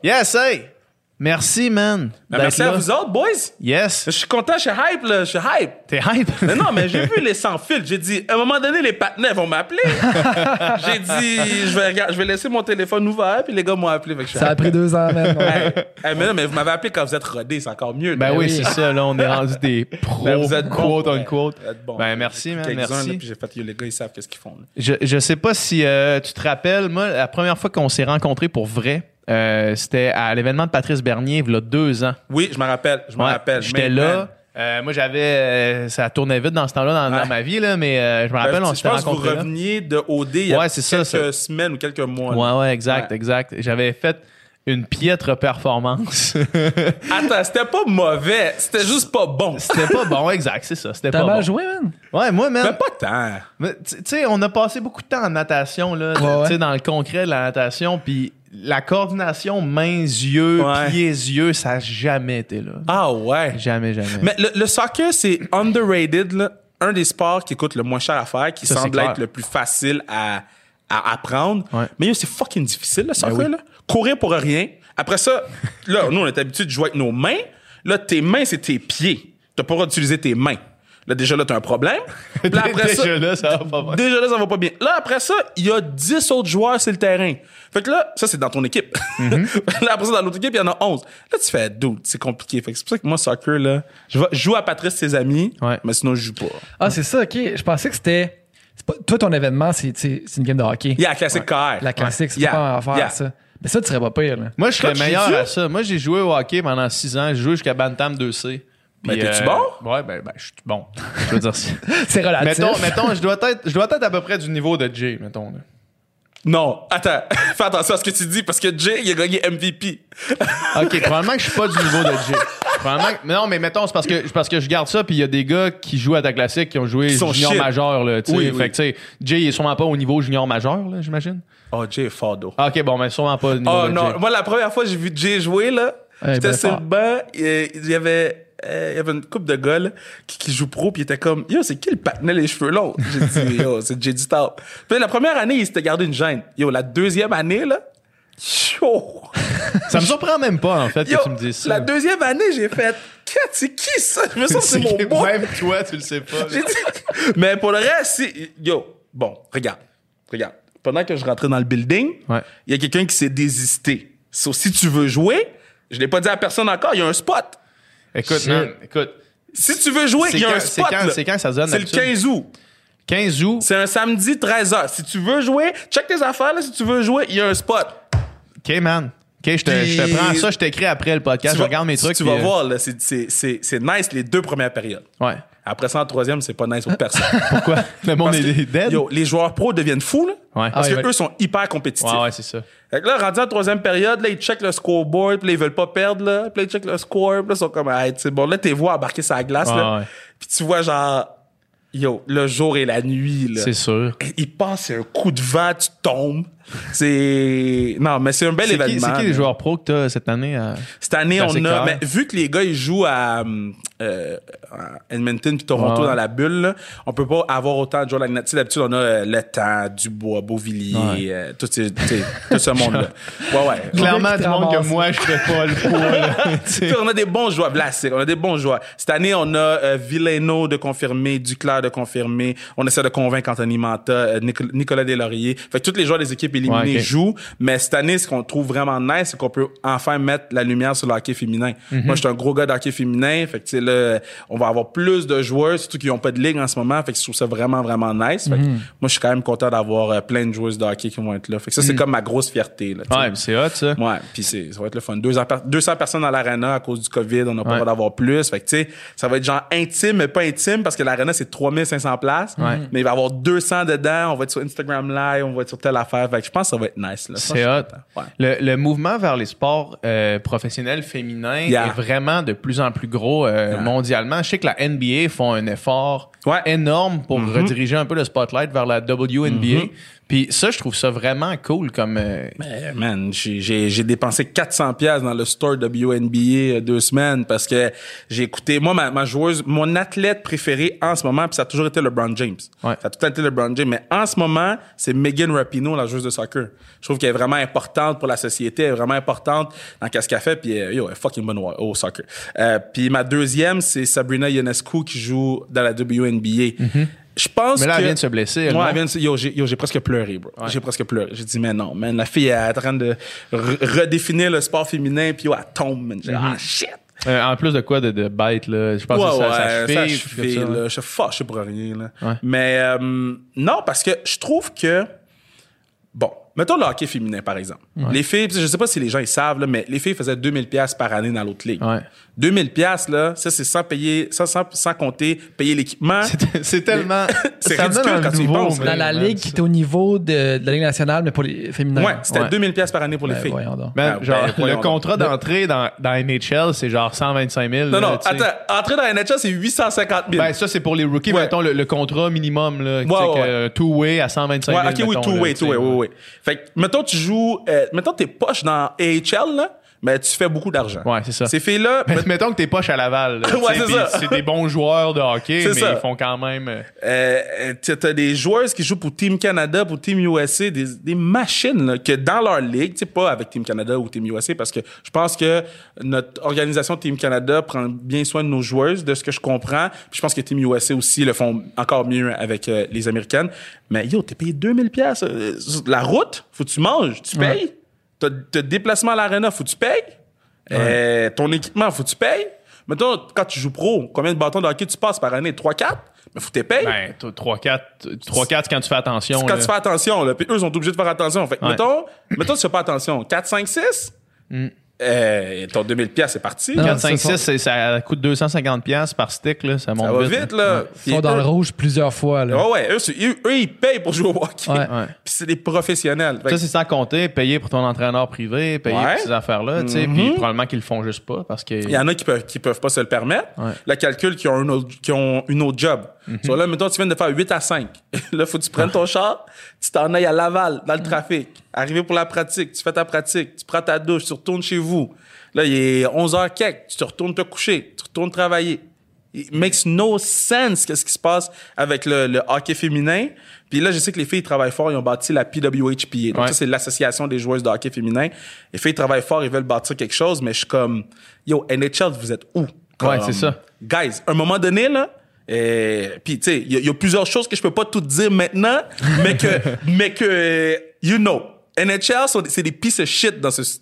Yes, hey! Merci, man. Merci à vous autres, boys. Yes. Je suis content, je suis hype, là. Je suis hype. T'es hype? Mais non, mais j'ai vu les sans fil. J'ai dit, à un moment donné, les partenaires vont m'appeler. J'ai dit, je vais laisser mon téléphone ouvert, puis les gars m'ont appelé. Fait que je suis Ça a hype. pris 2 ans, même. Mais non, mais vous m'avez appelé quand vous êtes rodés, c'est encore mieux. Ben oui, c'est ça. Là, on est rendu des pros, Ben, vous êtes bons. quote unquote. Vous êtes bons. Ben merci, man. Quelques-uns, Merci. là, puis j'ai fait, les gars, ils savent qu'est-ce qu'ils font. Là. Je sais pas si tu te rappelles, moi, la première fois qu'on s'est rencontrés pour vrai, c'était à l'événement de Patrice Bernier, il y a 2 ans. Oui, je me rappelle. J'étais là. Moi, j'avais... ça tournait vite dans ce temps-là dans ma vie, là, mais je me rappelle, on s'était rencontrés Je pense que vous reveniez de OD il y a quelques semaines ou quelques mois. Ouais, exact. J'avais fait une piètre performance. Attends, c'était pas mauvais, c'était juste pas bon. C'était pas bon, exact, c'est ça. C'était T'as pas mal bon. joué, man? Ouais, moi, man. Mais pas tant. Mais, tu sais, on a passé beaucoup de temps en natation, là, tu sais, dans le concret de la natation, puis la coordination mains-yeux, pieds-yeux, ça n'a jamais été là. Ah ouais? Jamais. Mais le soccer, c'est underrated, là. Un des sports qui coûte le moins cher à faire, qui semble être le plus facile à apprendre. Ouais. Mais yo, c'est fucking difficile, le soccer, là. Courir pour rien. Après ça, là, nous, on est habitué de jouer avec nos mains. Là, tes mains, c'est tes pieds. T'as pas le droit d'utiliser tes mains. Là, déjà là, t'as un problème. Puis là, après ça va pas bien. Déjà là, ça va pas bien. Là, après ça, il y a 10 autres joueurs sur le terrain. Fait que là, ça, c'est dans ton équipe. Là, après ça, dans l'autre équipe, il y en a 11. Là, tu fais, dude, c'est compliqué. Fait que c'est pour ça que moi, soccer, là, je joue à Patrice, ses amis, mais sinon, je joue pas. Ah, c'est ça, OK. Je pensais que c'était... Toi, ton événement, c'est une game de hockey. Yeah, classique KR. La classique, c'est pas à faire, ça. Mais ça, tu serais pas pire, là. Moi, je serais meilleur à ça. Moi, j'ai joué au hockey pendant 6 ans. J'ai joué jusqu'à Bantam 2C. Mais t'es-tu bon? Ouais, ben, je suis bon. Je veux dire ça. C'est relatif. Mettons, je dois être à peu près du niveau de Jay, mettons. Là. Non, attends. Fais attention à ce que tu dis parce que Jay, il a gagné MVP. OK, probablement que je suis pas du niveau de Jay. Non, mais mettons, c'est parce que je garde ça, puis il y a des gars qui jouent à ta classique qui ont joué junior majeur, là, tu sais. Oui. Fait que, tu sais, Jay, il est sûrement pas au niveau junior majeur, là, j'imagine. Oh, Jay est fort d'eau. OK, bon, mais sûrement pas au niveau de non, Jay. moi, la première fois que j'ai vu Jay jouer, là, j'étais sur le banc, il y avait une couple de gars là, qui jouent pro, puis il était comme, yo, c'est qui le patinet les cheveux longs? J'ai dit, yo, c'est Jay du Top. Puis la première année, il s'était gardé une gêne. Yo, la deuxième année, là, chaud. Ça me surprend même pas, en fait, que tu me dises ça. La deuxième année, j'ai fait, c'est qui ça? Je me sens que c'est mon boy. Même toi, tu le sais pas. J'ai dit, mais pour le reste, yo, bon, regarde. Pendant que je rentrais dans le building, il y a quelqu'un qui s'est désisté. So, si tu veux jouer, je l'ai pas dit à personne encore, il y a un spot. Écoute, man, si tu veux jouer, il y a un spot. C'est quand ça se donne? C'est le 15 août. 15 août? C'est un samedi, 13h. Si tu veux jouer, check tes affaires, là. Si tu veux jouer, il y a un spot. OK, man. OK, je te prends ça, je t'écris après le podcast, je regarde mes trucs. Tu vas voir, là, c'est nice les 2 premières périodes. Ouais. Après ça, en 3e, c'est pas nice pour personne. Pourquoi? Le monde est dead? Yo, les joueurs pros deviennent fous, là. Ouais. Parce qu'eux sont hyper compétitifs. Ouais, c'est ça. Fait que là, rendu en 3e période, là, ils checkent le scoreboard, puis là, ils veulent pas perdre, là. Puis là, ils checkent le score, puis là, ils sont comme, hey, c'est bon. Là, t'es vois embarquer sur la glace, là. Puis tu vois, genre, yo, le jour et la nuit, là. C'est sûr. Il passe, c'est un coup de vent, tu tombes. Non, mais c'est un bel événement. C'est qui les joueurs pros que t'as cette année? Cette année, on a... Mais vu que les gars, ils jouent à Edmonton puis Toronto dans la bulle, là, on peut pas avoir autant de joueurs. D'habitude, on a Le Temps, Dubois, Beauvilliers, tout ce monde-là. Ouais. Clairement, du monde que moi, je ferais pas le poids. On a des bons joueurs. Vlasic, on a des bons joueurs. Cette année, on a Villeno de confirmer, Duclair de confirmer. On essaie de convaincre Anthony Manta, Nicolas Deslauriers. Fait que tous les joueurs des équipes éliminées jouent. Mais cette année, ce qu'on trouve vraiment nice, c'est qu'on peut enfin mettre la lumière sur le hockey féminin. Moi, je suis un gros gars d'hockey féminin. Fait que, tu sais, là, on va avoir plus de joueurs, surtout qui n'ont pas de ligue en ce moment. Fait que je trouve ça vraiment, vraiment nice. Fait que, moi, je suis quand même content d'avoir plein de joueuses de hockey qui vont être là. Fait que ça, c'est comme ma grosse fierté, là. Ouais, mais c'est hot, ça. Ouais, puis ça va être le fun. 200 personnes dans l'arena à cause du COVID. On n'a pas le droit d'avoir plus. Fait que, tu sais, ça va être genre intime, mais pas intime parce que l'arena, c'est 3500 places. Mais il va y avoir 200 dedans. On va être sur Instagram Live, on va être sur telle affaire. Fait que je pense que ça va être nice, là. C'est hot. Le mouvement vers les sports professionnels féminins est vraiment de plus en plus gros mondialement. Je sais que la NBA font un effort énorme pour rediriger un peu le spotlight vers la WNBA. Puis ça, je trouve ça vraiment cool comme... Mais, man, j'ai dépensé 400$ dans le store WNBA 2 semaines parce que j'ai écouté... Moi, ma joueuse, mon athlète préféré en ce moment, puis ça a toujours été LeBron James. Ouais. Ça a tout le temps été LeBron James. Mais en ce moment, c'est Megan Rapinoe, la joueuse de soccer. Je trouve qu'elle est vraiment importante pour la société. Elle est vraiment importante dans ce qu'elle fait. Puis, elle est fucking bonne au soccer. Puis ma deuxième, c'est Sabrina Ionescu qui joue dans la WNBA. Je pense mais là, que... elle vient de se blesser. Ouais, j'ai presque pleuré, bro. Ouais. J'ai presque pleuré. J'ai dit, mais non, man, la fille est en train de redéfinir le sport féminin, puis elle tombe, man. J'ai dit, ah, shit! En plus de quoi, de bête, là. Je pense que ça cheville, là. Je suis fâché pour rien, là. Ouais. Mais, non, parce que je trouve que, bon, mettons le hockey féminin, par exemple. Ouais. Les filles, je sais pas si les gens ils savent, là, mais les filles faisaient 2000$ par année dans l'autre ligue. Ouais. 2000$, là, ça, c'est sans compter payer l'équipement. C'est tellement... c'est ridicule quand tu y penses. Dans la ligue qui est au niveau de la Ligue nationale, mais pour les féminins. Ouais, c'était 2000$ par année pour les filles. Le contrat d'entrée dans NHL, c'est genre 125 000. Non, attends, entrer dans la NHL, c'est 850 000. Ben, ça, c'est pour les rookies, mettons, le contrat minimum, là. Two-way à 125 000. Ouais, ok, oui, two-way, oui. Fait que, mettons, tu joues, mettons, t'es poche dans AHL, là. Mais tu fais beaucoup d'argent. Ouais, c'est ça. Ces filles-là... Mettons que t'es poche à Laval. Ouais, c'est ça. C'est des bons joueurs de hockey, mais ils font quand même... T'as des joueuses qui jouent pour Team Canada, pour Team USA, des machines là, que dans leur ligue, tu sais, pas avec Team Canada ou Team USA, parce que je pense que notre organisation Team Canada prend bien soin de nos joueuses, de ce que je comprends. Puis je pense que Team USA aussi le font encore mieux avec les Américaines. Mais yo, t'es payé 2000$. La route, faut que tu manges, tu payes. T'as déplacement à l'aréna, faut que tu payes. Ton équipement, faut que tu payes. Mettons, quand tu joues pro, combien de bâtons de hockey tu passes par année? 3-4? Mais faut que tu payes. Ben, 3-4, c'est quand tu fais attention. C'est quand tu fais attention, là. Puis eux sont obligés de faire attention. Fait que, mettons, tu fais pas attention. 4, 5, 6? Ton 2000$, c'est parti. 4, 5, 6, ça coûte 250$ par stick, là. Ça monte vite, là. Ils sont dans le rouge plusieurs fois, là. Eux, ils payent pour jouer au hockey. Ouais. Puis c'est des professionnels. Ça, c'est sans compter, payer pour ton entraîneur privé, payer pour ces affaires-là, tu sais. Puis probablement qu'ils le font juste pas parce que... Il y en a qui peuvent pas se le permettre. Le calcul, qui ont une autre job. So, là, mettons, tu viens de faire 8 à 5. Là, faut que tu prennes ton char, tu t'en ailles à Laval, dans le trafic. Arrivé pour la pratique, tu fais ta pratique, tu prends ta douche, tu retournes chez vous. Là, il est 11h quelque, tu te retournes te coucher, tu retournes travailler. It makes no sense qu'est-ce qui se passe avec le hockey féminin. Puis là, je sais que les filles travaillent fort, ils ont bâti la PWHPA. Donc ça, c'est l'association des joueuses de hockey féminin. Les filles travaillent fort, ils veulent bâtir quelque chose, mais je suis comme, yo, NHL, vous êtes où? Ouais, c'est ça. Guys, à un moment donné, là, puis tu sais, il y a plusieurs choses que je peux pas tout dire maintenant, mais que you know, NHL, c'est des pieces of shit dans ce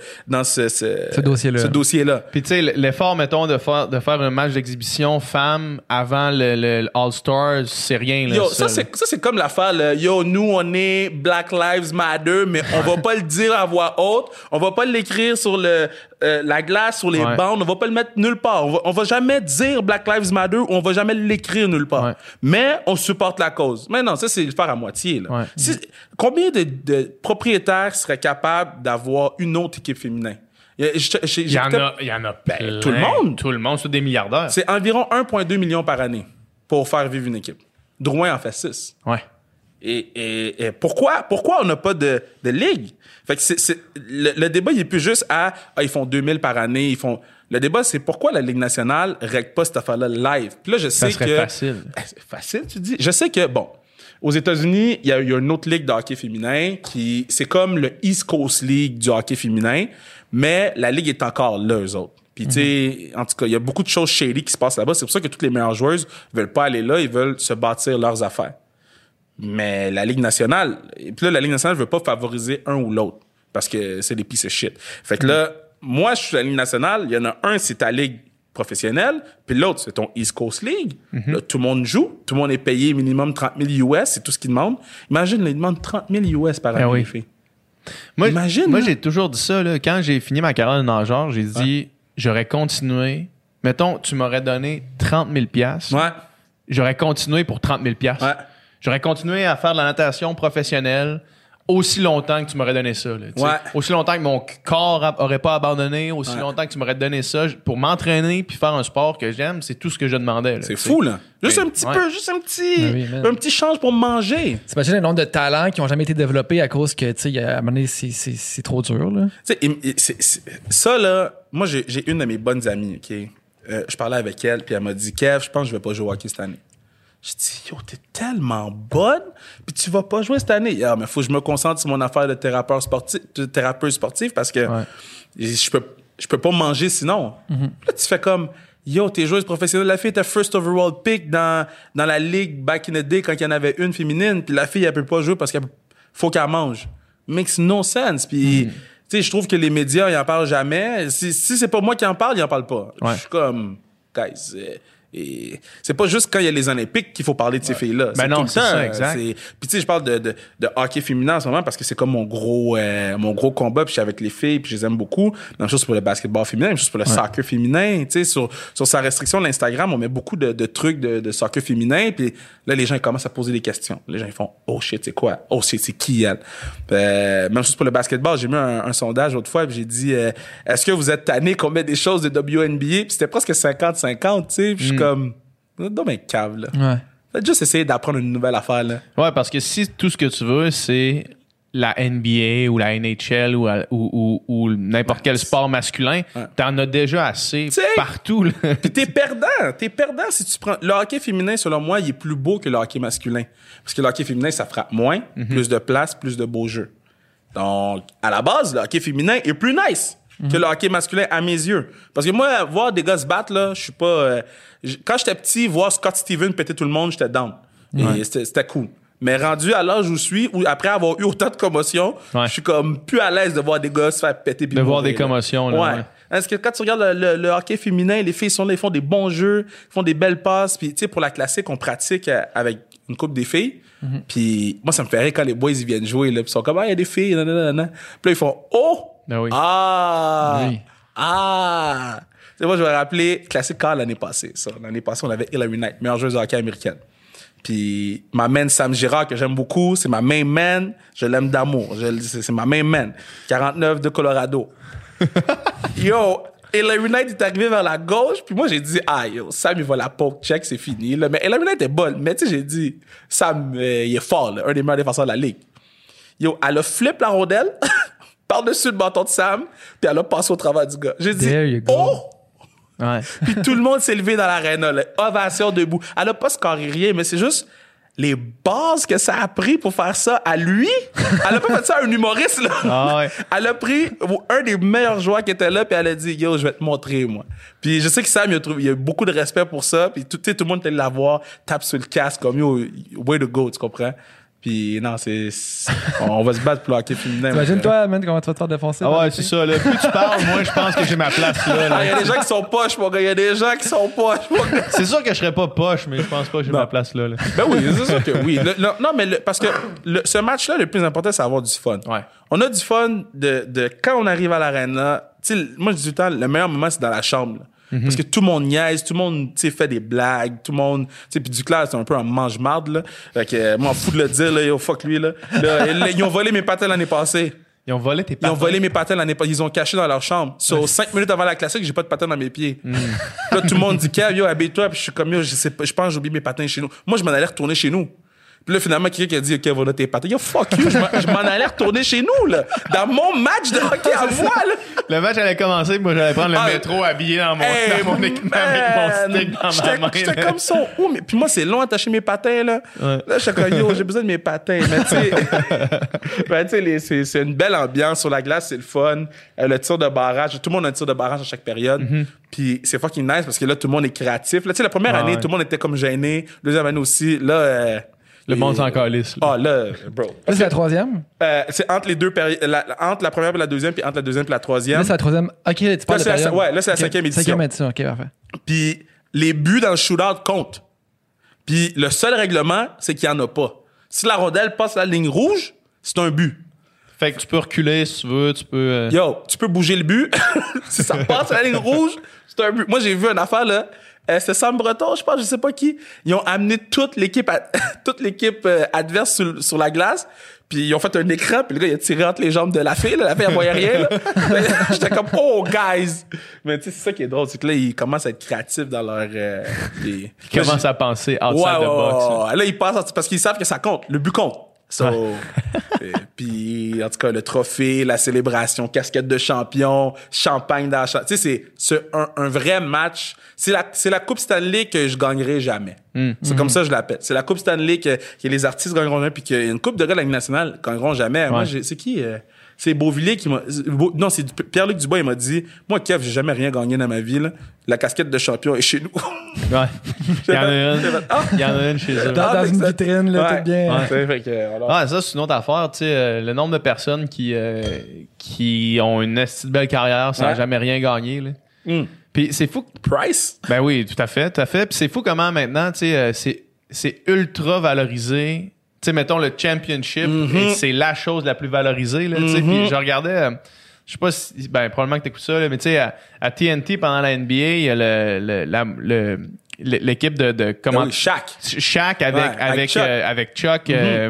dossier-là. Ce dossier-là. Puis tu sais, l'effort, mettons, de faire un match d'exhibition femmes avant le All-Star, c'est rien. Là, yo, ça c'est comme l'affaire, là. Yo, nous, on est Black Lives Matter, mais on va pas le dire à voix haute. On va pas l'écrire sur la glace, sur les bandes. On va pas le mettre nulle part. On va jamais dire Black Lives Matter ou on va jamais l'écrire nulle part. Ouais. Mais on supporte la cause. Mais non, ça, c'est le faire à moitié, là. Ouais. Combien de propriétaires seraient capables d'avoir une autre équipe féminin? Il y en a plein. Tout le monde. Tout le monde, c'est des milliardaires. C'est environ 1,2 million par année pour faire vivre une équipe. Drouin en fait 6. Ouais. Et pourquoi on n'a pas de ligue? Fait que le débat, il est plus juste à ils font 2000 par année, le débat, c'est pourquoi la Ligue nationale règle pas cette affaire-là live. Puis là, je sais que... Ça serait facile. C'est facile, tu dis? Je sais que, bon, aux États-Unis, il y a une autre ligue de hockey féminin c'est comme le East Coast League du hockey féminin, mais la ligue est encore là, eux autres. Puis, tu sais, en tout cas, il y a beaucoup de choses shady qui se passent là-bas. C'est pour ça que toutes les meilleures joueuses veulent pas aller là, ils veulent se bâtir leurs affaires. Mais la Ligue nationale, et puis là, la Ligue nationale veut pas favoriser un ou l'autre parce que c'est des pieces of shit. Fait que là, moi, je suis à la Ligue nationale, il y en a un, c'est ta ligue professionnelle, puis l'autre, c'est ton East Coast League. Là, tout le monde joue, tout le monde est payé minimum 30 000 US, c'est tout ce qu'ils demandent. Imagine, ils demandent 30 000 US par année, les filles. Moi, j'ai toujours dit ça, là, quand j'ai fini ma carrière de nageur, j'ai dit, j'aurais continué. Mettons, tu m'aurais donné 30 000 $. Ouais. J'aurais continué pour 30 000 $. Ouais. J'aurais continué à faire de la natation professionnelle aussi longtemps que tu m'aurais donné ça. Là, aussi longtemps que mon corps aurait pas abandonné, aussi longtemps que tu m'aurais donné ça pour m'entraîner puis faire un sport que j'aime, c'est tout ce que je demandais. Là, c'est fou, là. Juste un petit peu, juste un petit change pour manger. T'imagines le nombre de talents qui ont jamais été développés à cause que, tu sais, à un moment donné, c'est trop dur, là. Ça, là, moi, j'ai une de mes bonnes amies, OK? Je parlais avec elle, puis elle m'a dit, Kev, je pense que je vais pas jouer au hockey cette année. Je dis, yo, t'es tellement bonne, puis tu vas pas jouer cette année. Mais faut que je me concentre sur mon affaire de thérapeute sportif parce que je peux pas manger sinon. Là, tu fais comme, yo, t'es joueuse professionnelle. La fille était first overall pick dans la ligue back in the day quand il y en avait une féminine, puis la fille, elle peut pas jouer parce qu'il faut qu'elle mange. Makes no sense. Puis, tu sais, je trouve que les médias, ils en parlent jamais. Si c'est pas moi qui en parle, ils en parlent pas. Je suis comme, guys, et c'est pas juste quand il y a les Olympiques qu'il faut parler de ces filles-là. Ben non, c'est ça, exact. Puis tu sais, je parle de hockey féminin en ce moment parce que c'est comme mon gros combat, puis je suis avec les filles, puis je les aime beaucoup. Même chose pour le basketball féminin, même chose pour le soccer féminin. Tu sais, sur sa restriction de l'Instagram, on met beaucoup de trucs de soccer féminin, puis là, les gens ils commencent à poser des questions. Les gens ils font « Oh shit, c'est quoi? Oh shit, c'est qui elle? » Même chose pour le basketball, j'ai mis un sondage l'autre fois, puis j'ai dit « Est-ce que vous êtes tanné qu'on met des choses de WNBA? » Puis c'était presque 50-50, tu sais, puis je suis comme... Non, mais cave, là. Ouais. Faites juste essayer d'apprendre une nouvelle affaire, là. Ouais, parce que si tout ce que tu veux, c'est la NBA ou la NHL ou n'importe quel sport masculin, t'en as déjà assez partout, là. Puis t'es perdant si tu prends... Le hockey féminin, selon moi, il est plus beau que le hockey masculin. Parce que le hockey féminin, ça frappe moins, plus de place, plus de beaux jeux. Donc, à la base, le hockey féminin est plus nice que le hockey masculin à mes yeux. Parce que moi, voir des gars se battre, là, je suis pas... quand j'étais petit, voir Scott Stevens péter tout le monde, j'étais down. Et c'était cool. Mais rendu à l'âge où je suis, où après avoir eu autant de commotions, je suis comme plus à l'aise de voir des gars se faire péter. De voir des commotions, là. Ouais. Parce que quand tu regardes le hockey féminin, les filles sont là, ils font des bons jeux, ils font des belles passes. Puis, tu sais, pour la classique, on pratique avec une couple des filles. Puis, moi, ça me fait rire quand les boys, ils viennent jouer, là. Puis, ils sont comme, il y a des filles, nanana. Puis là, ils font, oh! Ben oui. Tu sais, moi, je vais rappeler classique car l'année passée. Ça. L'année passée, on avait Hillary Knight, meilleure joueuse de hockey américaine. Puis ma man Sam Girard, que j'aime beaucoup, c'est ma main man. Je l'aime d'amour. C'est ma main man. 49 de Colorado. Yo, Hillary Knight est arrivé vers la gauche, puis moi, j'ai dit, yo, Sam, il va la poke check, c'est fini. Là. Mais Hillary Knight est bonne. Mais tu sais, j'ai dit, Sam, il est fort, là, un des meilleurs défenseurs de la ligue. Yo, elle a flip la rondelle par-dessus le bâton de Sam, puis elle a passé au travers du gars. J'ai dit, oh! Ouais. Puis tout le monde s'est levé dans l'aréna, là, ovation debout. Elle a pas scoré rien, mais c'est juste les bases que ça a pris pour faire ça à lui. Elle a pas fait ça à un humoriste, là. Ah ouais. Elle a pris un des meilleurs joueurs qui était là, puis elle a dit, yo, je vais te montrer, moi. Puis je sais que Sam, il a beaucoup de respect pour ça, puis tout le monde était là la voir, tape sur le casque, comme yo, way to go, tu comprends? Puis non, on va se battre pour le hockey féminin. Imagine-toi, man, comment tu vas te faire défoncer. Ah ouais, c'est ça. Là. Plus tu parles, moi, je pense que j'ai ma place là. Il y a des gens qui sont poches, mon gars. Il y a des gens qui sont poches. C'est sûr que je serais pas poche, mais je pense pas que j'ai ma place là. Ben oui, c'est sûr que oui. Non, mais parce que ce match-là, le plus important, c'est avoir du fun. Ouais. On a du fun de quand on arrive à l'arène. Tu sais, moi, je dis tout le temps, le meilleur moment, c'est dans la chambre. Là. Parce que tout le monde niaise, tout le monde fait des blagues, tout le monde. Puis Duclair, c'est un peu un mange-marde. Là. Fait que, moi, fou de le dire, là, yo, fuck lui. Là. Ils ont volé mes patins l'année passée. Ils ont volé tes patins? Ils ont volé mes patins l'année passée. Ils ont caché dans leur chambre. 5 minutes avant la classique, j'ai pas de patins dans mes pieds. Là, tout le monde dit, Kev, yo, habille-toi. Puis je suis comme, yo, je pense que j'ai oublié mes patins chez nous. Moi, je m'en allais retourner chez nous. Puis là, finalement, quelqu'un qui a dit, OK, voilà tes patins. Yo, fuck you, je m'en allais retourner chez nous, là. Dans mon match de hockey à moi, là. Le match allait commencer, moi, j'allais prendre le métro habillé dans mon équipement avec mon stick dans ma main. J'étais comme ça. Mais puis moi, c'est long attacher mes patins, là. Ouais. Là, j'étais comme, yo, j'ai besoin de mes patins. Mais tu sais, c'est une belle ambiance sur la glace, c'est le fun. Le tir de barrage, tout le monde a un tir de barrage à chaque période. Puis c'est fucking nice parce que là, tout le monde est créatif. Là, tu sais, la première année, tout le monde était comme gêné. Deuxième année aussi. Là, le monde s'en calisse. Ah, là, bro. Là, c'est la troisième? C'est entre les deux périodes. Entre la première et la deuxième, puis entre la deuxième et la troisième. Là, c'est la troisième. OK, tu parles de période. Ouais, là, c'est la cinquième édition. Cinquième édition, OK, parfait. Puis les buts dans le shootout comptent. Puis le seul règlement, c'est qu'il n'y en a pas. Si la rondelle passe la ligne rouge, c'est un but. Fait que tu peux reculer si tu veux, tu peux... Yo, tu peux bouger le but. Si ça passe à la ligne rouge, c'est un but. Moi, j'ai vu une affaire, là. C'était Sam Breton, je pense, je sais pas qui. Ils ont amené toute l'équipe adverse sur la glace. Puis ils ont fait un écran, puis le gars, il a tiré entre les jambes de la fille. Là. La fille, elle voyait rien. Là. J'étais comme, oh, guys! Mais tu sais, c'est ça qui est drôle, c'est que là, ils commencent à être créatifs dans leur... Ils commencent à penser outside the box. Là, ils passent parce qu'ils savent que ça compte. Le but compte. Puis, en tout cas, le trophée, la célébration, casquette de champion, champagne dans la chambre. Tu sais, c'est un vrai match. C'est la Coupe Stanley que je gagnerai jamais. C'est comme ça que je l'appelle. C'est la Coupe Stanley que les artistes gagneront jamais, puis qu'une Coupe de gars de la Ligue nationale gagneront jamais. Ouais. Moi, c'est qui? C'est Beauvillier qui m'a... Non, c'est Pierre-Luc Dubois, il m'a dit, moi, Kev, j'ai jamais rien gagné dans ma vie, là. La casquette de champion est chez nous. Ouais. Il y en a une chez eux. Dans une vitrine, là, ouais. Tout bien. Ouais. Ça, c'est une autre affaire. Tu sais, le nombre de personnes qui ont une belle carrière sans jamais rien gagner, là. Puis c'est fou. Price? Ben oui, tout à fait. Puis c'est fou comment maintenant, tu sais, c'est ultra valorisé. Tu sais, mettons le championship, et c'est la chose la plus valorisée, là, tu sais. Puis je regardais, je sais pas si, probablement que t'écoutes ça, là, mais tu sais, à TNT, pendant la NBA, il y a l'équipe de comment... Oui, Shaq avec Chuck,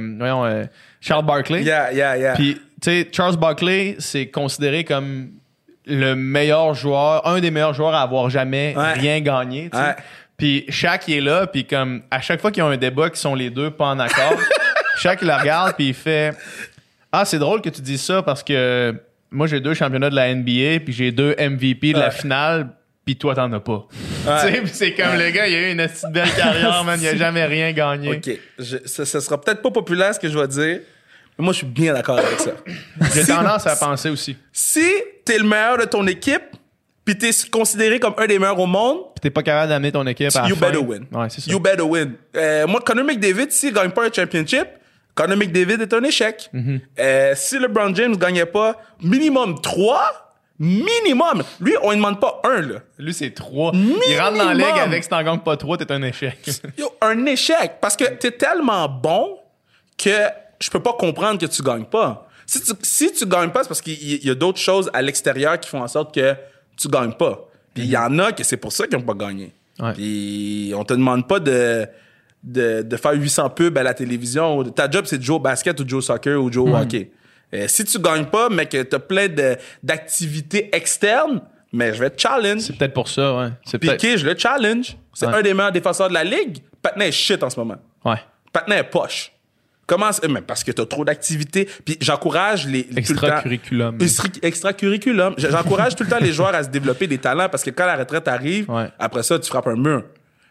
Charles Barkley. Yeah. Puis, tu sais, Charles Barkley, c'est considéré comme le meilleur joueur, un des meilleurs joueurs à avoir jamais rien gagné, tu sais. Ouais. Puis Shaq, il est là, puis comme à chaque fois qu'ils ont un débat qui sont les deux pas en accord, Shaq, il le regarde, puis il fait « Ah, c'est drôle que tu dises ça parce que moi, j'ai 2 championnats de la NBA, puis j'ai 2 MVP de la finale, puis toi, t'en as pas. Ouais. Tu sais, c'est comme le gars, il a eu une belle carrière, man, il a jamais rien gagné. OK. Ça sera peut-être pas populaire, ce que je vais dire, mais moi, je suis bien d'accord avec ça. J'ai tendance à penser aussi. Si t'es le meilleur de ton équipe, puis t'es considéré comme un des meilleurs au monde, puis t'es pas capable d'amener ton équipe à la you fin. better win. Ouais, c'est ça. You better win. Moi, Connor McDavid, s'il gagne pas un championship, Connor McDavid est un échec. Si LeBron James gagnait pas minimum 3, minimum. Lui, on ne demande pas 1, là. Lui, c'est 3. Il rentre dans la ligue avec si t'en gagnes pas 3, t'es un échec. Yo, un échec. Parce que t'es tellement bon que je peux pas comprendre que tu gagnes pas. Si tu gagnes pas, c'est parce qu'il y a d'autres choses à l'extérieur qui font en sorte que tu gagnes pas. Puis il y en a que c'est pour ça qu'ils n'ont pas gagné. Ouais. Puis on te demande pas de faire 800 pubs à la télévision. Ta job, c'est de jouer au basket ou de jouer au soccer ou de jouer au hockey. Si tu gagnes pas, mais que t'as plein d'activités externes, mais je vais te challenge. C'est peut-être pour ça, ouais. Piqué, je le challenge. C'est un des meilleurs défenseurs de la ligue. Patna est shit en ce moment. Ouais. Patna est poche. Mais parce que t'as trop d'activités. Puis j'encourage les extracurriculum. Extracurriculum. J'encourage tout le temps les joueurs à se développer des talents parce que quand la retraite arrive, après ça, tu frappes un mur.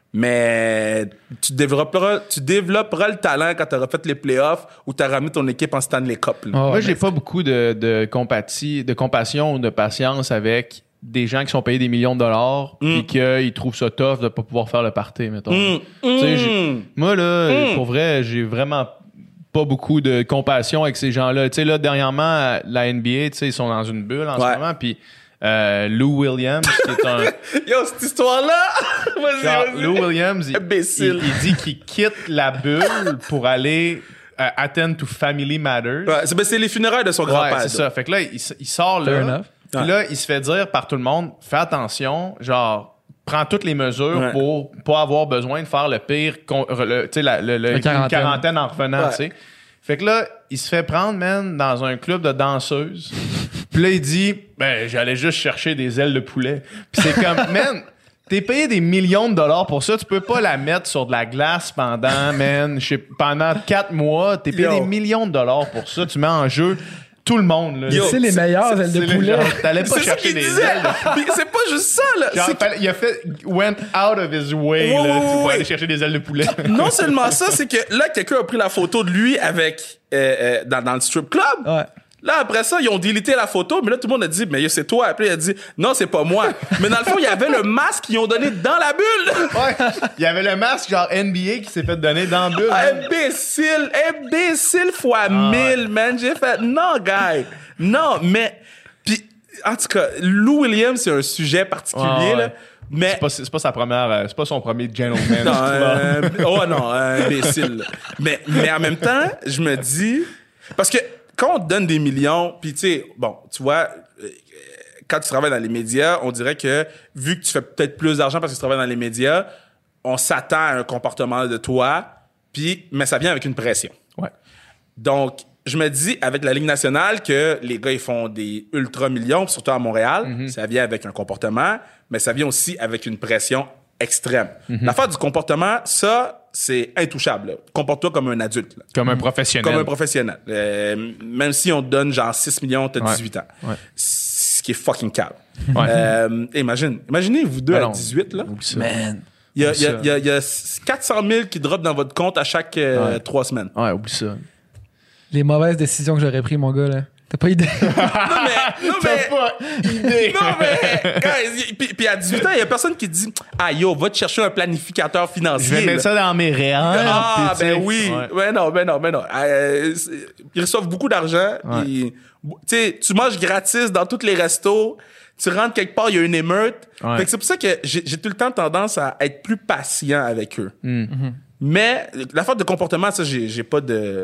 Mais tu développeras le talent quand tu auras fait les playoffs ou tu as ramené ton équipe en Stanley Cup. Moi, j'ai pas beaucoup de compassion ou de patience avec des gens qui sont payés des millions de dollars et qu'ils trouvent ça tough de pas pouvoir faire le party, mettons. Moi, là, pour vrai, j'ai vraiment pas beaucoup de compassion avec ces gens-là. Tu sais, là, dernièrement, la NBA, tu sais, ils sont dans une bulle en ce moment, puis Lou Williams, qui est un... Yo, cette histoire-là! Vas-y. Lou Williams, il dit qu'il quitte la bulle pour aller attend to Family Matters. Ouais, c'est les funérailles de son grand-père. C'est ça. Fait que là, il sort là. Puis là, il se fait dire par tout le monde, fais attention, genre... prends toutes les mesures pour pas avoir besoin de faire le pire, une quarantaine en revenant, tu sais. Fait que là, il se fait prendre, man, dans un club de danseuses. Puis là, il dit, j'allais juste chercher des ailes de poulet. Puis c'est comme, man, t'es payé des millions de dollars pour ça, tu peux pas la mettre sur de la glace pendant 4 mois. T'es payé des millions de dollars pour ça, tu mets en jeu tout le monde, là. C'est les meilleures ailes de poulet. T'allais pas chercher des ailes. C'est pas juste ça, là. Genre, went out of his way, là, pour aller chercher des ailes de poulet. Non seulement ça, c'est que là, quelqu'un a pris la photo de lui avec, dans le strip club. Ouais. Là, après ça, ils ont délité la photo, mais là, tout le monde a dit, mais c'est toi. Après, il a dit, non, c'est pas moi. Mais dans le fond, il y avait le masque qu'ils ont donné dans la bulle. Ouais. Il y avait le masque, genre NBA, qui s'est fait donner dans la bulle. Imbécile fois 1000, man. J'ai fait, non, guy. Non, mais, puis, en tout cas, Lou Williams, c'est un sujet particulier, là. Mais c'est pas sa première, c'est pas son premier gentleman. Non, imbécile. Mais en même temps, je me dis, parce que, quand on te donne des millions, puis tu sais, bon, tu vois, quand tu travailles dans les médias, on dirait que vu que tu fais peut-être plus d'argent parce que tu travailles dans les médias, on s'attend à un comportement de toi, mais ça vient avec une pression. Ouais. Donc, je me dis, avec la Ligue nationale, que les gars, ils font des ultra millions, surtout à Montréal, ça vient avec un comportement, mais ça vient aussi avec une pression extrême. L'affaire du comportement, ça, c'est intouchable. Là. Comporte-toi comme un adulte. Là. Comme un professionnel. Comme un professionnel. Même si on te donne genre 6 millions, t'as 18 ans. Ouais. Ce qui est fucking calme. Ouais. Imaginez vous deux à 18, là. Man. Il y a 400 000 qui drop dans votre compte à chaque 3 semaines. Ouais, oublie ça. Les mauvaises décisions que j'aurais prises, mon gars, là. T'as pas idée? non, mais, guys, puis à 18 ans, il y a personne qui dit « Ah, yo, va te chercher un planificateur financier. » Je vais mettre ça dans mes réels. Ah, ben oui. Ouais. Ben non. Ils reçoivent beaucoup d'argent. Ouais. Tu sais, tu manges gratis dans tous les restos. Tu rentres quelque part, il y a une émeute. Ouais. Fait que c'est pour ça que j'ai tout le temps tendance à être plus patient avec eux. Mais l'affaire de comportement, ça, j'ai pas de...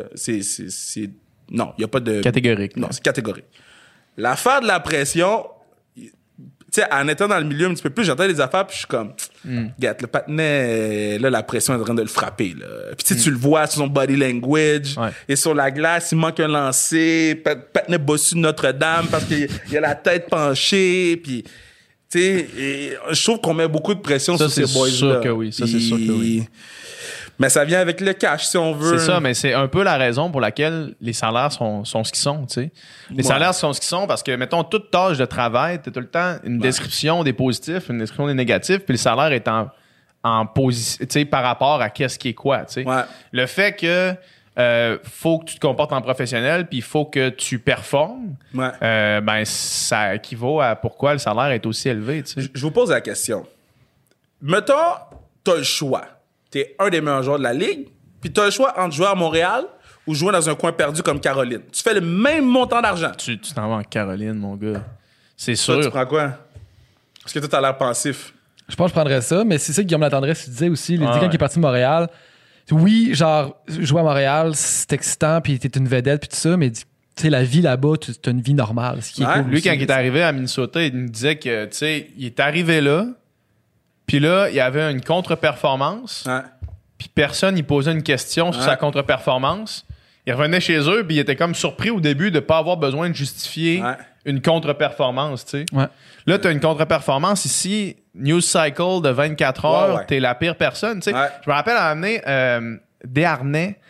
Non, il n'y a pas de... Catégorique. Non, c'est catégorique. L'affaire de la pression, tu sais, en étant dans le milieu un petit peu plus, j'entends des affaires, puis je suis comme, gâte, le patinet, là, la pression est en train de le frapper, là. Puis tu le vois sur son body language, et sur la glace, il manque un lancer, patinet bossu de Notre-Dame parce qu'il a la tête penchée, puis... Tu sais, je trouve qu'on met beaucoup de pression sur ces boys-là. C'est sûr que oui. Ça, c'est sûr que oui. Mais ça vient avec le cash, si on veut. C'est ça, mais c'est un peu la raison pour laquelle les salaires sont ce qu'ils sont, tu sais. Les salaires sont ce qu'ils sont parce que, mettons, toute tâche de travail, t'as tout le temps une description des positifs, une description des négatifs, puis le salaire est en position, tu sais, par rapport à qu'est-ce qui est quoi, tu sais. Ouais. Le fait que faut que tu te comportes en professionnel, puis il faut que tu performes, ben, ça équivaut à pourquoi le salaire est aussi élevé, tu sais. Je vous pose la question. Mettons, t'as le choix. T'es un des meilleurs joueurs de la Ligue, puis t'as le choix entre jouer à Montréal ou jouer dans un coin perdu comme Caroline. Tu fais le même montant d'argent. Tu t'en vas en Caroline, mon gars. C'est sûr. Toi, tu prends quoi? Parce que toi, t'as l'air pensif. Je pense que je prendrais ça, mais c'est ça que Guillaume Latendresse disait aussi. Il dit quand il est parti de Montréal, oui, genre, jouer à Montréal, c'est excitant, puis t'es une vedette, puis tout ça, mais tu sais, la vie là-bas, t'as une vie normale. Ce qui est cool lui, aussi, quand il est arrivé à Minnesota, il nous disait que, tu sais, il est arrivé là, puis là, il y avait une contre-performance. Puis personne, il posait une question sur sa contre-performance. Il revenait chez eux, puis il était comme surpris au début de ne pas avoir besoin de justifier une contre-performance, tu sais. Là, tu as une contre-performance ici, news cycle de 24 heures, t'es la pire personne, tu sais. Je me rappelle à amener Desharnais,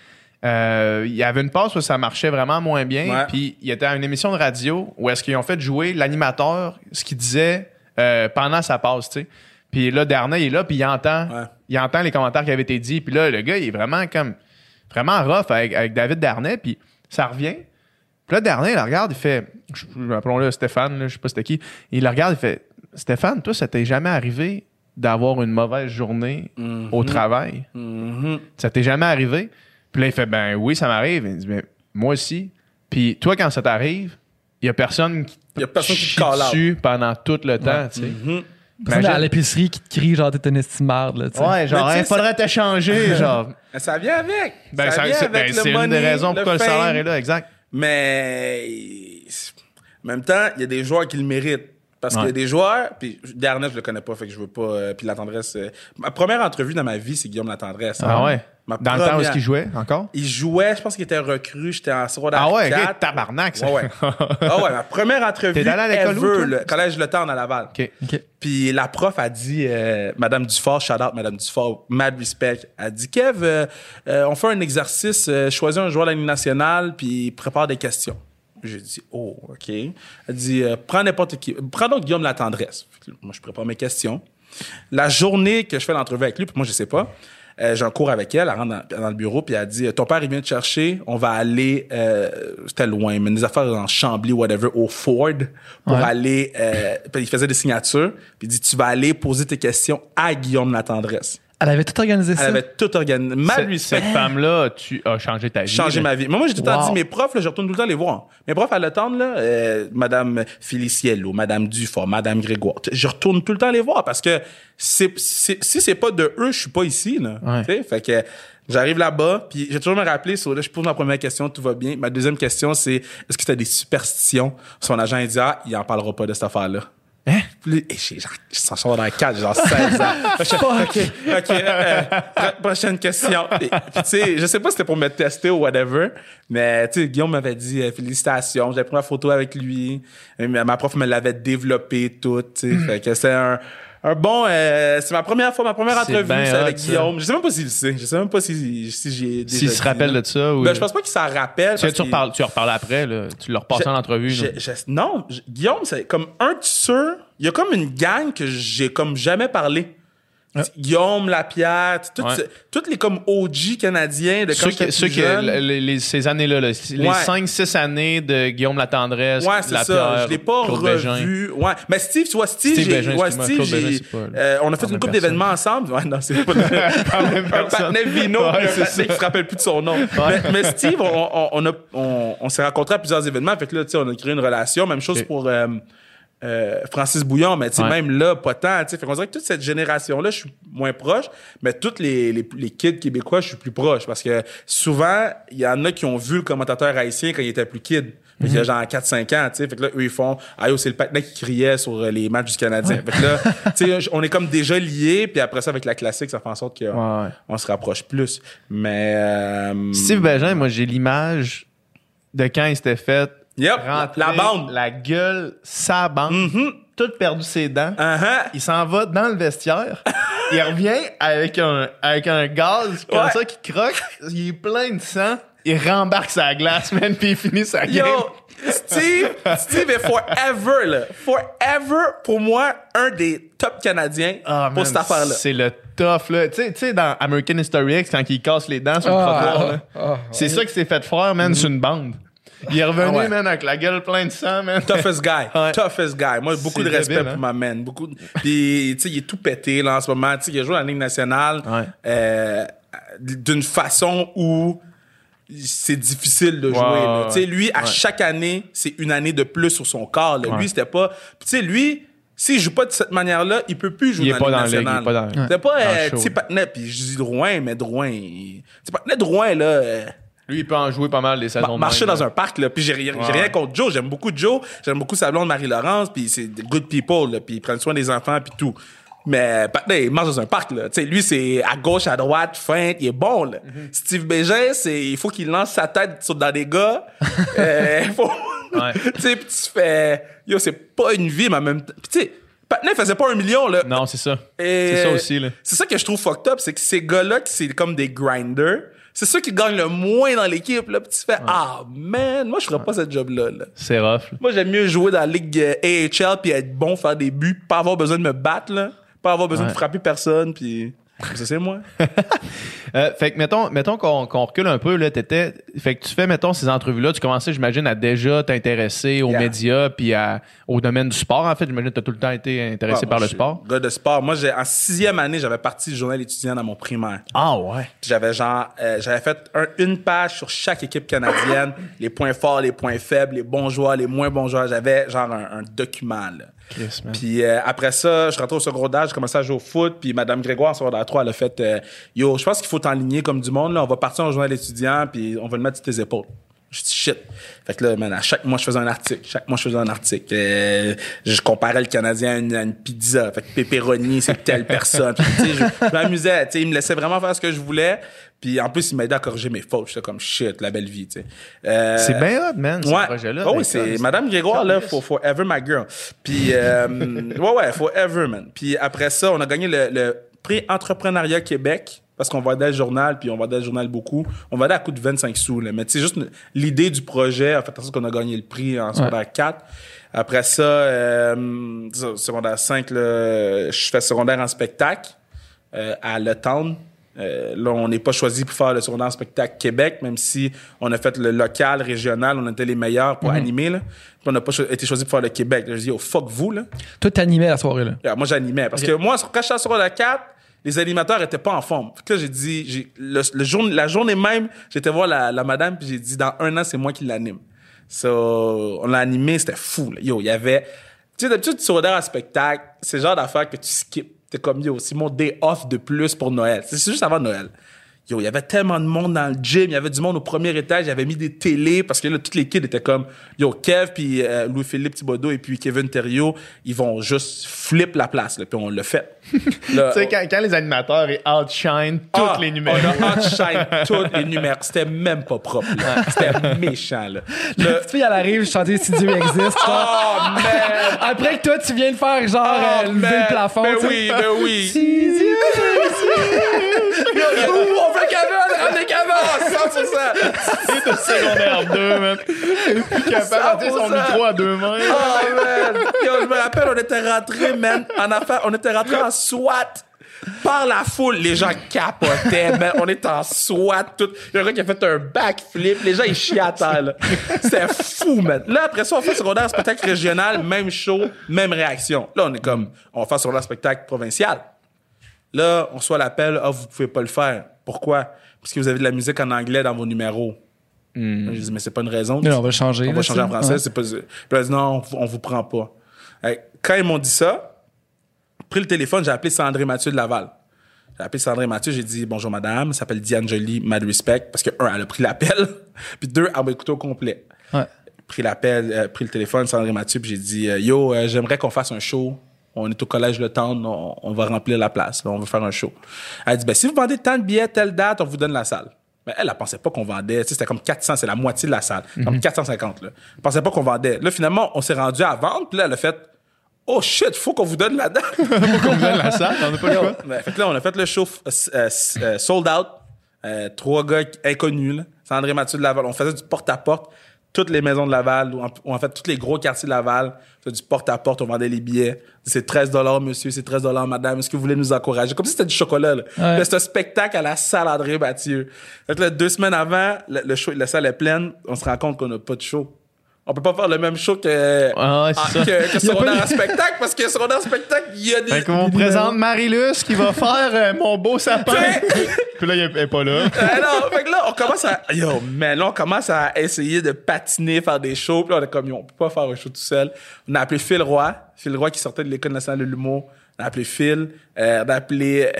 il y avait une passe où ça marchait vraiment moins bien, puis il était à une émission de radio où est-ce qu'ils ont fait jouer l'animateur, ce qu'il disait pendant sa passe, tu sais. Puis là, Darnay, il est là, puis il entend les commentaires qui avaient été dits. Puis là, le gars, il est vraiment rough avec David Darnay, puis ça revient. Puis là, Darnay, il le regarde, il fait, appelons-le Stéphane, là, je sais pas c'était qui, il le regarde, il fait, Stéphane, toi, ça t'est jamais arrivé d'avoir une mauvaise journée au travail? Ça t'est jamais arrivé? Puis là, il fait, ben oui, ça m'arrive. Il dit, ben moi aussi. Puis toi, quand ça t'arrive, il y a personne qui te chie dessus pendant tout le temps, tu sais. Personne à l'épicerie qui te crie genre t'es une estimade là, tu sais. Ouais, genre il faudrait t'échanger genre. Ça vient avec. Ben c'est une des raisons pourquoi le salaire est là, exact. Mais en même temps, il y a des joueurs qui le méritent. Parce qu'il y a des joueurs, puis Darnay, je le connais pas, fait que je veux pas. Puis Latendresse. Ma première entrevue dans ma vie, c'est Guillaume Latendresse. Ah ouais? Dans le temps où est-ce qu'il jouait encore? Il jouait, je pense qu'il était recru, j'étais en secondaire 4. Ah ouais, ok, tabarnak, ça. Ouais. Ah ouais, ma première entrevue. T'es allé à l'école où, le collège Le Temps à Laval. OK. Puis la prof a dit, Madame Dufort, shout out Madame Dufort, mad respect, a dit, Kev, on fait un exercice, choisis un joueur de la Ligue nationale, puis prépare des questions. J'ai dit, oh, OK. Elle dit, prends n'importe qui. Prends donc Guillaume Latendresse. Moi, je prépare mes questions. La journée que je fais l'entrevue avec lui, puis moi, je sais pas, j'ai un cours avec elle rentre dans le bureau, puis elle dit, ton père, il vient te chercher, on va aller, c'était loin, mais des affaires dans Chambly, whatever, au Ford, pour aller, puis il faisait des signatures, puis il dit, tu vas aller poser tes questions à Guillaume Latendresse. Elle avait tout organisé ça. Elle avait tout organisé. Cette femme-là, tu as changé ta vie. Changé ma vie. Moi, j'ai tout le temps dit, mes profs, là, je retourne tout le temps les voir. Mes profs à l'entendre, là, Madame Féliciello, Madame Dufort, Madame Grégoire, je retourne tout le temps les voir parce que si c'est pas de eux, je suis pas ici, là. Fait que J'arrive là-bas, puis j'ai toujours me rappelé, là, je pose ma première question, tout va bien. Ma deuxième question, c'est, est-ce que tu as des superstitions? Son agent, il dit, il en parlera pas de cette affaire-là. Hein? Et je s'en dans 4, genre 16 ans. OK. Prochaine question. Puis, tu sais, je sais pas si c'était pour me tester ou whatever, mais tu sais, Guillaume m'avait dit félicitations, j'avais pris ma photo avec lui, ma prof me l'avait développé tout, tu sais. Fait que c'est un bon, c'est ma première entrevue avec Guillaume. Je sais même pas s'il le sait. Je sais même pas si j'ai déjà s'il se rappelle de ça ou... Ben, je pense pas qu'il s'en rappelle. Tu reparles après, là. Tu leur passes en entrevue. Non, Guillaume, c'est comme un de ceux, il y a comme une gang que j'ai comme jamais parlé. Guillaume Lapierre, toutes les comme OG canadiens de quand j'étais plus jeune. Ces années-là, les 5-6 années de Guillaume Latendresse, c'est Lapierre, ça. Je l'ai pas Claude revu. Bégin. Ouais, mais Steve, tu vois, on a fait une couple d'événements ensemble. Ouais, non, c'est pas un patinet vino, un patinet qui se rappelle plus de son nom. Mais Steve, on s'est rencontrés à plusieurs événements, fait que là, tu sais, on a créé une relation. Même chose pour Francis Bouillon, mais tu sais, même là, pas tant, tu sais. Fait qu'on dirait que toute cette génération-là, je suis moins proche, mais toutes les kids québécois, je suis plus proche, parce que souvent, il y en a qui ont vu le commentateur haïtien quand il était plus kid. Fait qu'il y a genre 4-5 ans, tu sais. Fait que là, eux, ils font, c'est le patinet qui criait sur les matchs du Canadien. Fait que là, tu sais, on est comme déjà liés, puis après ça, avec la classique, ça fait en sorte qu'on se rapproche plus. Mais, Steve Bégin, moi, j'ai l'image de quand il s'était fait la bande. La gueule, sa bande. Tout perdu ses dents. Il s'en va dans le vestiaire. Il revient avec un gaz comme ça qui croque. Il est plein de sang. Il rembarque sa glace, man, puis il finit sa game. Yo, Steve est forever, là. Forever, pour moi, un des top Canadiens pour cette affaire-là. C'est le tough, là. Tu sais, dans American History X, quand il casse les dents sur le trottoir, c'est ça qui s'est fait faire, man, sur une bande. Il est revenu, man, avec la gueule pleine de sang, man. Toughest guy. Moi, beaucoup de respect pour ma man. Puis, tu sais, il est tout pété, là, en ce moment. Tu sais, il a joué à la Ligue nationale d'une façon où c'est difficile de jouer. Tu sais, lui, à chaque année, c'est une année de plus sur son corps. Là. Lui, c'était pas... Tu sais, lui... S'il joue pas de cette manière-là, il peut plus jouer dans la Ligue nationale. Il est pas dans C'était pas, tu sais, Patinet, puis je dis Drouin, mais Drouin... Tu sais, Patinet, Drouin, là... Lui, il peut en jouer pas mal les saisons de marcher dans un parc, là. Puis j'ai rien contre Joe. J'aime beaucoup Joe. J'aime beaucoup sa blonde Marie-Laurence. Puis c'est des good people, là. Puis ils prennent soin des enfants, puis tout. Mais Patinet, il marche dans un parc, là. Tu sais, lui, c'est à gauche, à droite, feinte. Il est bon, là. Steve Bégin, il faut qu'il lance sa tête dans des gars. Tu sais, puis tu fais... Yo, c'est pas une vie, mais en même temps... Puis tu sais... Patinet faisait pas 1 million, là. Non, c'est ça. C'est ça aussi, là. C'est ça que je trouve fucked up, c'est que ces gars-là, qui c'est comme des grinders, c'est ceux qui gagnent le moins dans l'équipe, là. Puis tu fais, man, moi, je ferais pas ce job-là, là. C'est rough. Moi, j'aime mieux jouer dans la Ligue AHL puis être bon, faire des buts, pas avoir besoin de me battre, là. Pas avoir besoin de frapper personne, puis... Ça, c'est moi. Fait que, mettons qu'on recule un peu, là, fait que tu fais, mettons, ces entrevues-là, tu commençais, j'imagine, à déjà t'intéresser aux médias puis au domaine du sport, en fait. J'imagine que t'as tout le temps été intéressé par le sport. Gars de sport. Moi, en 6e année, j'avais parti du journal étudiant dans mon primaire. Ah ouais? J'avais j'avais fait une page sur chaque équipe canadienne, les points forts, les points faibles, les bons joueurs, les moins bons joueurs. J'avais genre un document, là. Puis après ça, je rentrais au secondaire, je commençais à jouer au foot, puis Madame Grégoire en secondaire 3, elle a fait yo, je pense qu'il faut t'enligner comme du monde, là, on va partir en journal étudiant, puis on va le mettre sur tes épaules. Je dis shit. Fait que là, man, à chaque mois, je faisais un article. Je comparais le Canadien à une pizza. Fait que pepperoni, c'est telle personne. Tu sais, je m'amusais. Tu sais, il me laissait vraiment faire ce que je voulais. Puis en plus, il m'aidait à corriger mes fautes. J'étais comme shit, la belle vie, tu sais. C'est bien hot, man, ce projet-là. Oh oui, c'est Madame Grégoire, là, forever my girl. Puis, forever, man. Puis après ça, on a gagné le prix Entrepreneuriat Québec. Parce qu'on vendait le journal, puis on vendait le journal beaucoup. On vendait à coût de 25 sous, là. Mais tu sais, juste l'idée du projet a fait en sorte qu'on a gagné le prix en secondaire 4. Après ça, secondaire 5, là, je fais secondaire en spectacle à Le Town. Là, on n'est pas choisi pour faire le secondaire en spectacle Québec, même si on a fait le local, régional, on était les meilleurs pour animer, là. Puis on n'a pas été choisi pour faire le Québec. Là, je dis, fuck vous, là. Toi, t'animais la soirée, là. Yeah, moi, j'animais. Parce que moi, quand j'étais à secondaire 4, les animateurs étaient pas en forme. Fait que là, j'ai dit, la journée même, j'étais voir la madame, puis j'ai dit, dans 1 an, c'est moi qui l'anime. So, on l'a animé, c'était fou, là. Yo, il y avait... Tu sais, d'habitude, tu secondaire à spectacle, c'est le genre d'affaires que tu skips. T'es comme, yo, c'est mon day off de plus pour Noël. C'est juste avant Noël. Yo, il y avait tellement de monde dans le gym, il y avait du monde au premier étage, il avait mis des télés parce que là, tous les kids étaient comme, yo, Kev, puis Louis-Philippe Thibodeau et puis Kevin Thériault, ils vont juste flip la place, là, puis on l'a fait. Tu sais, quand les animateurs outshine tous les numéros. On a outshine tous les numéros. C'était même pas propre, là. C'était méchant, là. Tu sais, elle arrive, chanter Si Dieu existe. Oh, man! Après que toi, tu viens de faire genre lever le plafond. Ben oui. Si Dieu existe. On fait cabane, on est cabane, 100%. C'est au secondaire 2, man. Plus capable de son micro à 2 mains. Oh, man. Yo, je me rappelle, on était rentrés, man, on était rentrés en SWAT. Par la foule, les gens capotaient, man. On était en SWAT, tout. Il y a un gars qui a fait un backflip. Les gens, ils chiaient à terre, là. C'était fou, man. Là, après ça, on fait secondaire spectacle régional, même show, même réaction. Là, on est comme, on va faire secondaire spectacle provincial. Là, on reçoit l'appel, vous pouvez pas le faire. Pourquoi? Parce que vous avez de la musique en anglais dans vos numéros. Je dis, mais c'est pas une raison. Mais on va changer. On va changer en français. Ouais. C'est pas... Puis là, dit, non, on vous prend pas. Quand ils m'ont dit ça, pris le téléphone, j'ai appelé Sandrine Mathieu de Laval. J'ai appelé Sandrine Mathieu, j'ai dit, bonjour madame, elle s'appelle Diane Joly, mad respect, parce que, elle a pris l'appel, puis 2, elle m'a écouté au complet. Ouais. Pris l'appel, pris le téléphone, Sandrine Mathieu, puis j'ai dit, yo, j'aimerais qu'on fasse un show. On est au collège Le Temps, on va remplir la place, là, on va faire un show. Elle a dit, si vous vendez tant de billets, telle date, on vous donne la salle. Mais elle pensait pas qu'on vendait, c'était comme 400, c'est la moitié de la salle, comme 450, là. Elle pensait pas qu'on vendait. Là, finalement, on s'est rendu à vendre, puis là, elle a fait, oh shit, faut qu'on vous donne la date. Faut qu'on vous donne la salle, on n'a pas le choix. Fait que là, on a fait le show sold out, 3 gars inconnus, là. Sandrine Mathieu de Laval, on faisait du porte-à-porte. Toutes les maisons de Laval, ou en fait, tous les gros quartiers de Laval, c'est du porte-à-porte, on vendait les billets. C'est 13 $, monsieur, c'est 13 $ madame. Est-ce que vous voulez nous encourager? Comme si c'était du chocolat, là. Ouais. Là, c'était un spectacle à la salle André Mathieu. Fait que là, 2 semaines avant, le show, la salle est pleine, on se rend compte qu'on n'a pas de show. On peut pas faire le même show que secondaire en spectacle, parce que secondaire en spectacle, il y a des... Fait qu'on présente Marie-Luce qui va faire mon beau sapin. Puis là, elle est pas là. Non, fait que là, on commence à essayer de patiner, faire des shows. Puis là, on est comme, on peut pas faire un show tout seul. On a appelé Phil Roy qui sortait de l'École nationale de l'humour. On a appelé Phil. On a appelé,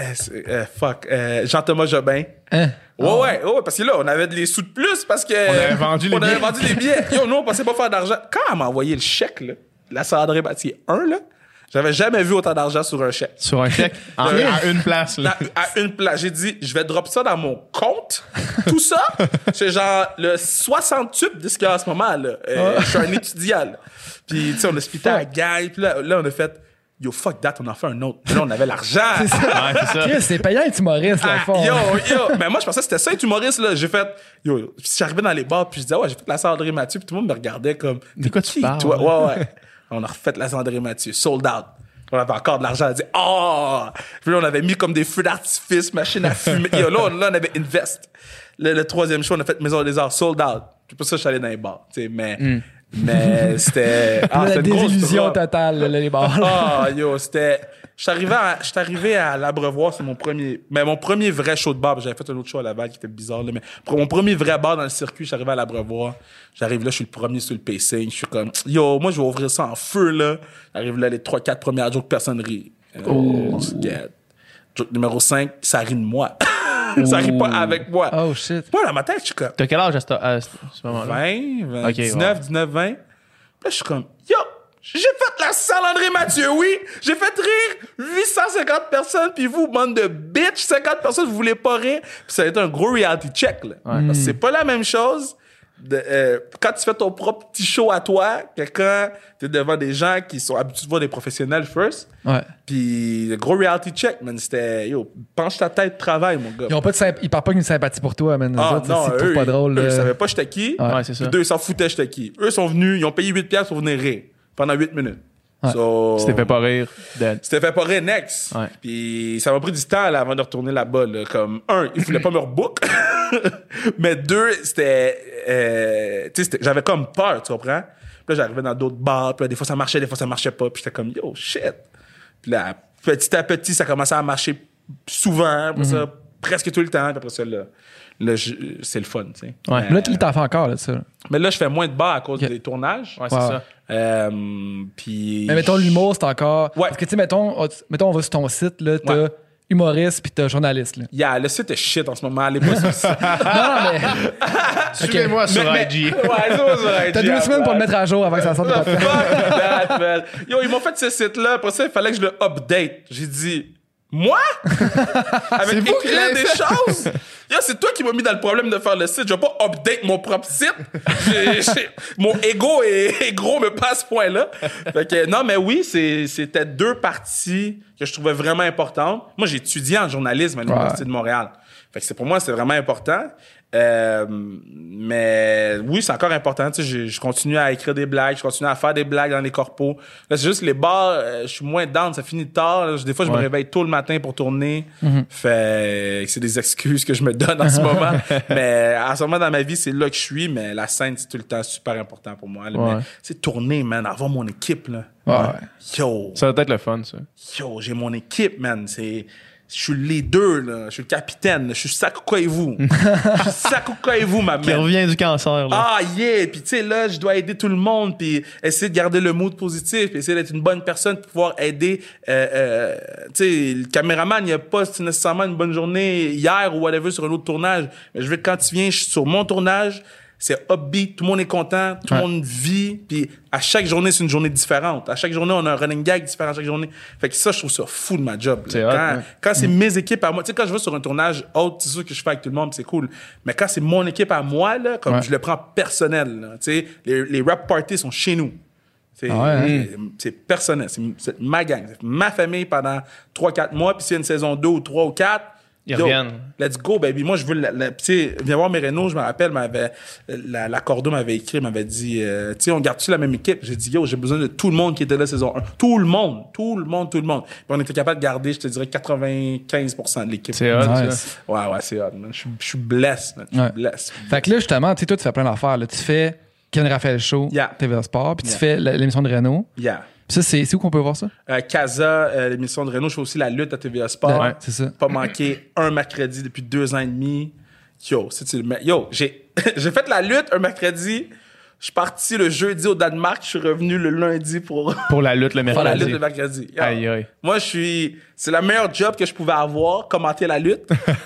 Jean-Thomas Jobin. Hein? Ouais, parce que là, on avait des sous de plus parce que... On avait vendu les billets. Yo, nous, on pensait pas faire d'argent. Quand elle m'a envoyé le chèque, là, la Sandrine Mathieu 1, là, j'avais jamais vu autant d'argent sur un chèque. Sur un chèque? À une place, là. À une place. J'ai dit, je vais drop ça dans mon compte. Tout ça, c'est genre le 68 de ce qu'il y a en ce moment, là. Je suis un étudiant, là. Puis, tu sais, on a splitté à la gang. Puis là, on a fait... Yo, fuck that, on en fait un autre. Là, on avait l'argent. C'est ça. Ouais, c'est ça. Chris, c'est payant être humoriste, là, fort. Yo. Ben, moi, je pensais que c'était ça, être humoriste, là. J'ai fait, j'arrivais dans les bars, puis je disais, ouais, j'ai fait la Sandrine Mathieu, puis tout le monde me regardait comme, de quoi tu parles? Toi? Ouais. On a refait la Sandrine Mathieu, sold out. On avait encore de l'argent à dire, Puis là, on avait mis comme des feux d'artifice, machine à fumer. Yo, là, on avait invest. Le 3e show, on a fait Maison des Arts, sold out. Puis pour ça, je suis allé dans les bars, tu sais, mais c'était... la désillusion totale, là, les bars. Je suis arrivé à l'Abreuvoir, c'est mon premier vrai show de bar. J'avais fait un autre show à Laval qui était bizarre, là, mais mon premier vrai bar dans le circuit, je suis arrivé à l'Abreuvoir. J'arrive là, je suis le premier sur le pacing. Je suis comme, moi, je vais ouvrir ça en feu, là. J'arrive là, les 3-4 premières jokes, personne rit. Joke numéro 5, ça rit de moi. Ça rit pas avec moi. Oh, shit. Moi, dans ma tête, je suis comme... T'as quel âge à ce moment-là? 19, 20. Là, je suis comme, j'ai fait la salle André Mathieu, oui. J'ai fait rire 850 personnes, puis vous, bande de bitch, 50 personnes, vous voulez pas rire. Puis ça a été un gros reality check, là. Ouais. Parce que c'est pas la même chose quand tu fais ton propre petit show à toi que quand t'es devant des gens qui sont habitués de voir des professionnels first. Ouais. Puis le gros reality check, man, c'était, penche ta tête, travaille, mon gars. Ils parlent pas qu'une sympathie pour toi, man. C'est pas drôle. Eux, ils savaient pas j'étais qui. Ouais, c'est ça. Puis 2, ils s'en foutaient j'étais qui. Eux sont venus, ils ont payé 8$ pour venir rire pendant 8 minutes. Ouais. C'était fait pas rire. C'était fait pas rire, next. Ouais. Puis ça m'a pris du temps là, avant de retourner là-bas. Là. Comme, 1, ils voulaient pas me rebook. Mais 2, c'était... j'avais comme peur, tu comprends? Puis là, j'arrivais dans d'autres bars. Puis là, des fois, ça marchait, des fois, ça marchait pas. Puis j'étais comme, yo, shit. Puis là, petit à petit, ça commençait à marcher souvent. Après ça, presque tout le temps. Puis après ça, là c'est le fun, tu sais. Ouais. Mais là, tu t'en fais encore, là, ça. Mais là, je fais moins de bars à cause des tournages. Ouais, c'est ça. Puis... Mais mettons, l'humour, c'est encore... Ouais. Parce que, tu sais, mettons, on va sur ton site, là, t'as humoriste puis t'as journaliste. Là. Yeah, le site est shit en ce moment. Allez pas sur ça. Non, mais. Suivez-moi sur IG. Ouais, sur IG. T'as 2 semaines pour le mettre à jour avant que ça sorte. Fuck that, man. Yo, ils m'ont fait ce site-là. Après ça, il fallait que je le update. J'ai dit, moi? Avec écrire des choses? Yo, c'est toi qui m'as mis dans le problème de faire le site. Je vais pas update mon propre site. Mon ego est gros, mais pas à ce point-là. Fait que, non, mais oui, c'était 2 parties que je trouvais vraiment importantes. Moi, j'ai étudié en journalisme à l'Université de Montréal. Fait que pour moi, c'est vraiment important. Mais oui, c'est encore important. Tu sais, je continue à écrire des blagues, je continue à faire des blagues dans les corpos. Là, c'est juste les bars, je suis moins down, ça finit tard. Là. Des fois, je me réveille tôt le matin pour tourner. Fait c'est des excuses que je me donne en ce moment. Mais en ce moment dans ma vie, c'est là que je suis. Mais la scène, c'est tout le temps super important pour moi. Là. Mais c'est tourner, man, avoir mon équipe. Là. Yo. Ça va être le fun, ça. Yo, j'ai mon équipe, man. Je suis le leader, là. Je suis le capitaine. Je suis Sakuka-Evu. Je suis Sakuka-Evu, ma mère. Qui revient du cancer, là. Ah, yeah! Puis, tu sais, là, je dois aider tout le monde, puis essayer de garder le mood positif, puis essayer d'être une bonne personne pour pouvoir aider. Tu sais, le caméraman, il a pas nécessairement une bonne journée hier ou whatever sur un autre tournage. Mais je veux que quand tu viens, je suis sur mon tournage, c'est upbeat, tout le monde est content, tout le monde vit, puis à chaque journée, c'est une journée différente. À chaque journée, on a un running gag différent à chaque journée. Fait que ça, je trouve ça fou de ma job. Quand c'est mes équipes à moi, tu sais, quand je vais sur un tournage autre, c'est sûr que je fais avec tout le monde, c'est cool. Mais quand c'est mon équipe à moi, là, comme je le prends personnel, là, tu sais, les rap parties sont chez nous. C'est personnel, c'est ma gang, c'est ma famille pendant 3-4 mois, puis s'il y a une saison 2 ou 3 ou 4, ils reviennent. Let's go, baby. Moi, je veux... Tu sais, viens voir mes rénaux, je me rappelle, la Cordo m'avait écrit, m'avait dit, tu sais, on garde-tu la même équipe? J'ai dit, yo, j'ai besoin de tout le monde qui était là saison 1. Tout le monde. Puis on était capable de garder, je te dirais, 95% de l'équipe. C'est hot, ça. Ouais, c'est hot, man. Je suis blessed, man. Je suis blessed. Fait que là, justement, tu sais, toi, tu fais plein d'affaires. Là. Tu fais Ken Raphaël Show, TVA Sport, puis tu fais l'émission de Renault. Ça, c'est où qu'on peut voir ça? Casa, l'émission de Renault, je fais aussi la lutte à TVA Sport. Ouais, c'est ça. Pas manqué un mercredi depuis 2 ans et demi. Yo, j'ai fait la lutte un mercredi. Je suis parti le jeudi au Danemark. Je suis revenu le lundi pour la lutte le mercredi. Pour la lutte le mercredi. Yo, aïe. Moi, c'est le meilleur job que je pouvais avoir, commenter la lutte.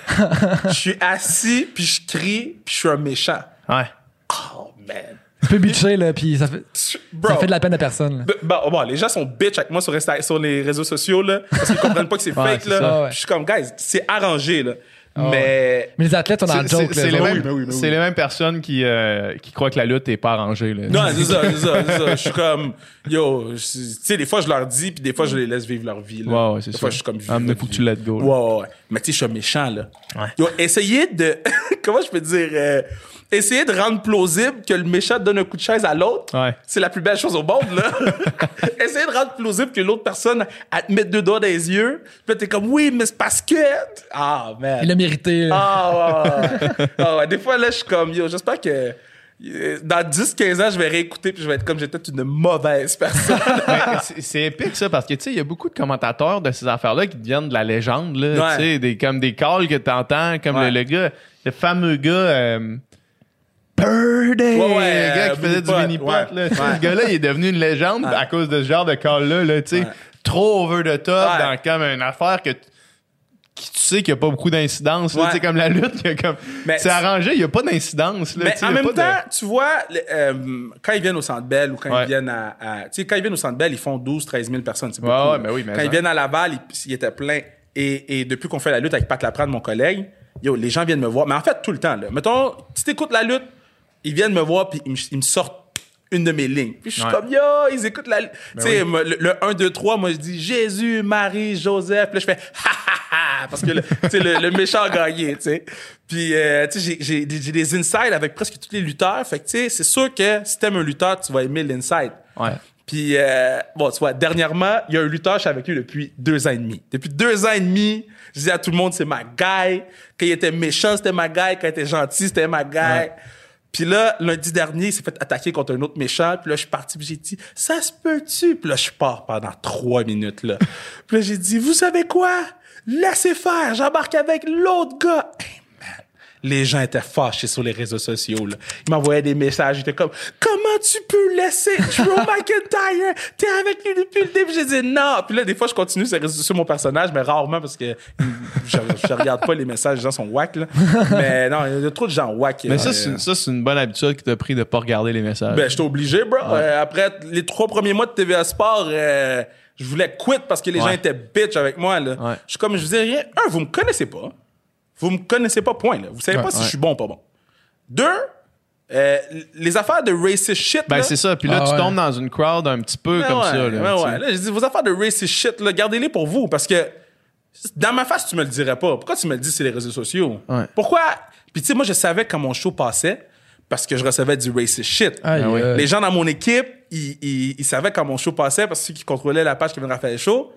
Je suis assis, puis je crie, puis je suis un méchant. Ouais. Oh, man. Tu peux bitcher, là, puis ça fait de la peine à personne. Bon, les gens sont bitch avec moi sur les réseaux sociaux, là, parce qu'ils comprennent pas que c'est fake, là. Ça, je suis comme, guys, c'est arrangé, là. Mais les athlètes, on a un joke. C'est les mêmes personnes qui croient que la lutte est pas arrangée, là. Non, c'est ça. Je suis comme, yo, tu sais, des fois, je leur dis, puis des fois, je les laisse vivre leur vie, là. Ouais, c'est ça. Des fois, je suis comme, mais faut que tu let go. Ouais. Mais tu sais, je suis un méchant, là. Ouais. Yo, essayez de, comment je peux dire, essayer de rendre plausible que le méchant donne un coup de chaise à l'autre, c'est la plus belle chose au monde, là. Essayer de rendre plausible que l'autre personne elle te met 2 doigts dans les yeux, puis là, t'es comme, oui, mais c'est parce que... Ah, man. Il a mérité. Ouais. Des fois, là, je suis comme, yo, j'espère que dans 10-15 ans, je vais réécouter puis je vais être comme j'étais une mauvaise personne. C'est épique, ça, parce que, tu sais, il y a beaucoup de commentateurs de ces affaires-là qui deviennent de la légende, là. Tu sais, comme des calls que t'entends, comme le gars, le fameux gars... Birdie! Le gars qui faisait du mini-pot, là. Ce gars-là, il est devenu une légende à cause de ce genre de call-là, tu sais. Trop over the top dans comme une affaire que tu sais qu'il n'y a pas beaucoup d'incidence. Tu sais, comme la lutte, c'est arrangé, il n'y a pas d'incidence. Mais en même temps, tu vois, quand ils viennent au Centre Bell ou quand ils viennent tu sais, quand ils viennent au Centre Bell, ils font 12-13 000 personnes. C'est beaucoup. Quand ils viennent à Laval, ils étaient pleins. Et depuis qu'on fait la lutte avec Pat Laprade, mon collègue, yo, les gens viennent me voir. Mais en fait, tout le temps, là. Mettons, si t'écoutes la lutte, ils viennent me voir puis ils me sortent une de mes lignes. Puis je suis comme, yo, ils écoutent la lutte. Tu sais, le 1, 2, 3, moi, je dis Jésus, Marie, Joseph. Puis là, je fais ha, ha, ha, parce que le méchant a gagné, tu sais. Puis, tu sais, j'ai des insides avec presque tous les lutteurs. Fait que, tu sais, c'est sûr que si t'aimes un lutteur, tu vas aimer l'inside. Ouais. Puis, bon, tu vois, dernièrement, il y a un lutteur, je suis avec lui depuis 2 ans et demi. Depuis 2 ans et demi, je disais à tout le monde, c'est ma guy. Quand il était méchant, c'était ma guy. Quand il était gentil, c'était ma guy. Ouais. Puis là, lundi dernier, il s'est fait attaquer contre un autre méchant. Puis là, je suis parti, puis j'ai dit, ça se peut-tu? Puis là, je pars pendant 3 minutes, là. Puis là, j'ai dit, vous savez quoi? Laissez faire, j'embarque avec l'autre gars. Hey, man, les gens étaient fâchés sur les réseaux sociaux. Là. Ils m'envoyaient des messages, ils étaient comme « Comment tu peux laisser Drew McIntyre? T'es avec lui depuis le début. » J'ai dit « Non. » Puis là, des fois, je continue sur mon personnage, mais rarement parce que je regarde pas les messages, les gens sont whack. Là. Mais non, il y a trop de gens whack. Mais ça, c'est une bonne habitude qui t'a pris de pas regarder les messages. Ben, j'étais obligé, bro. Ouais. Après les 3 premiers mois de TVA Sport, je voulais quit parce que les gens étaient bitch avec moi. Là. Ouais. Je disais rien. Vous me connaissez pas. Vous me connaissez pas, point. Là. Vous savez pas si je suis bon ou pas bon. 2, les affaires de racist shit. Ben, là, c'est ça. Puis là, tu tombes dans une crowd un petit peu comme ça. Là, là, je dis, vos affaires de racist shit, là, gardez-les pour vous. Parce que dans ma face, tu me le dirais pas. Pourquoi tu me le dis sur les réseaux sociaux? Ouais. Pourquoi? Puis tu sais, moi, je savais quand mon show passait parce que je recevais du racist shit. Les gens dans mon équipe, ils savaient quand mon show passait parce que ceux qui contrôlaient la page qui venait faire le show,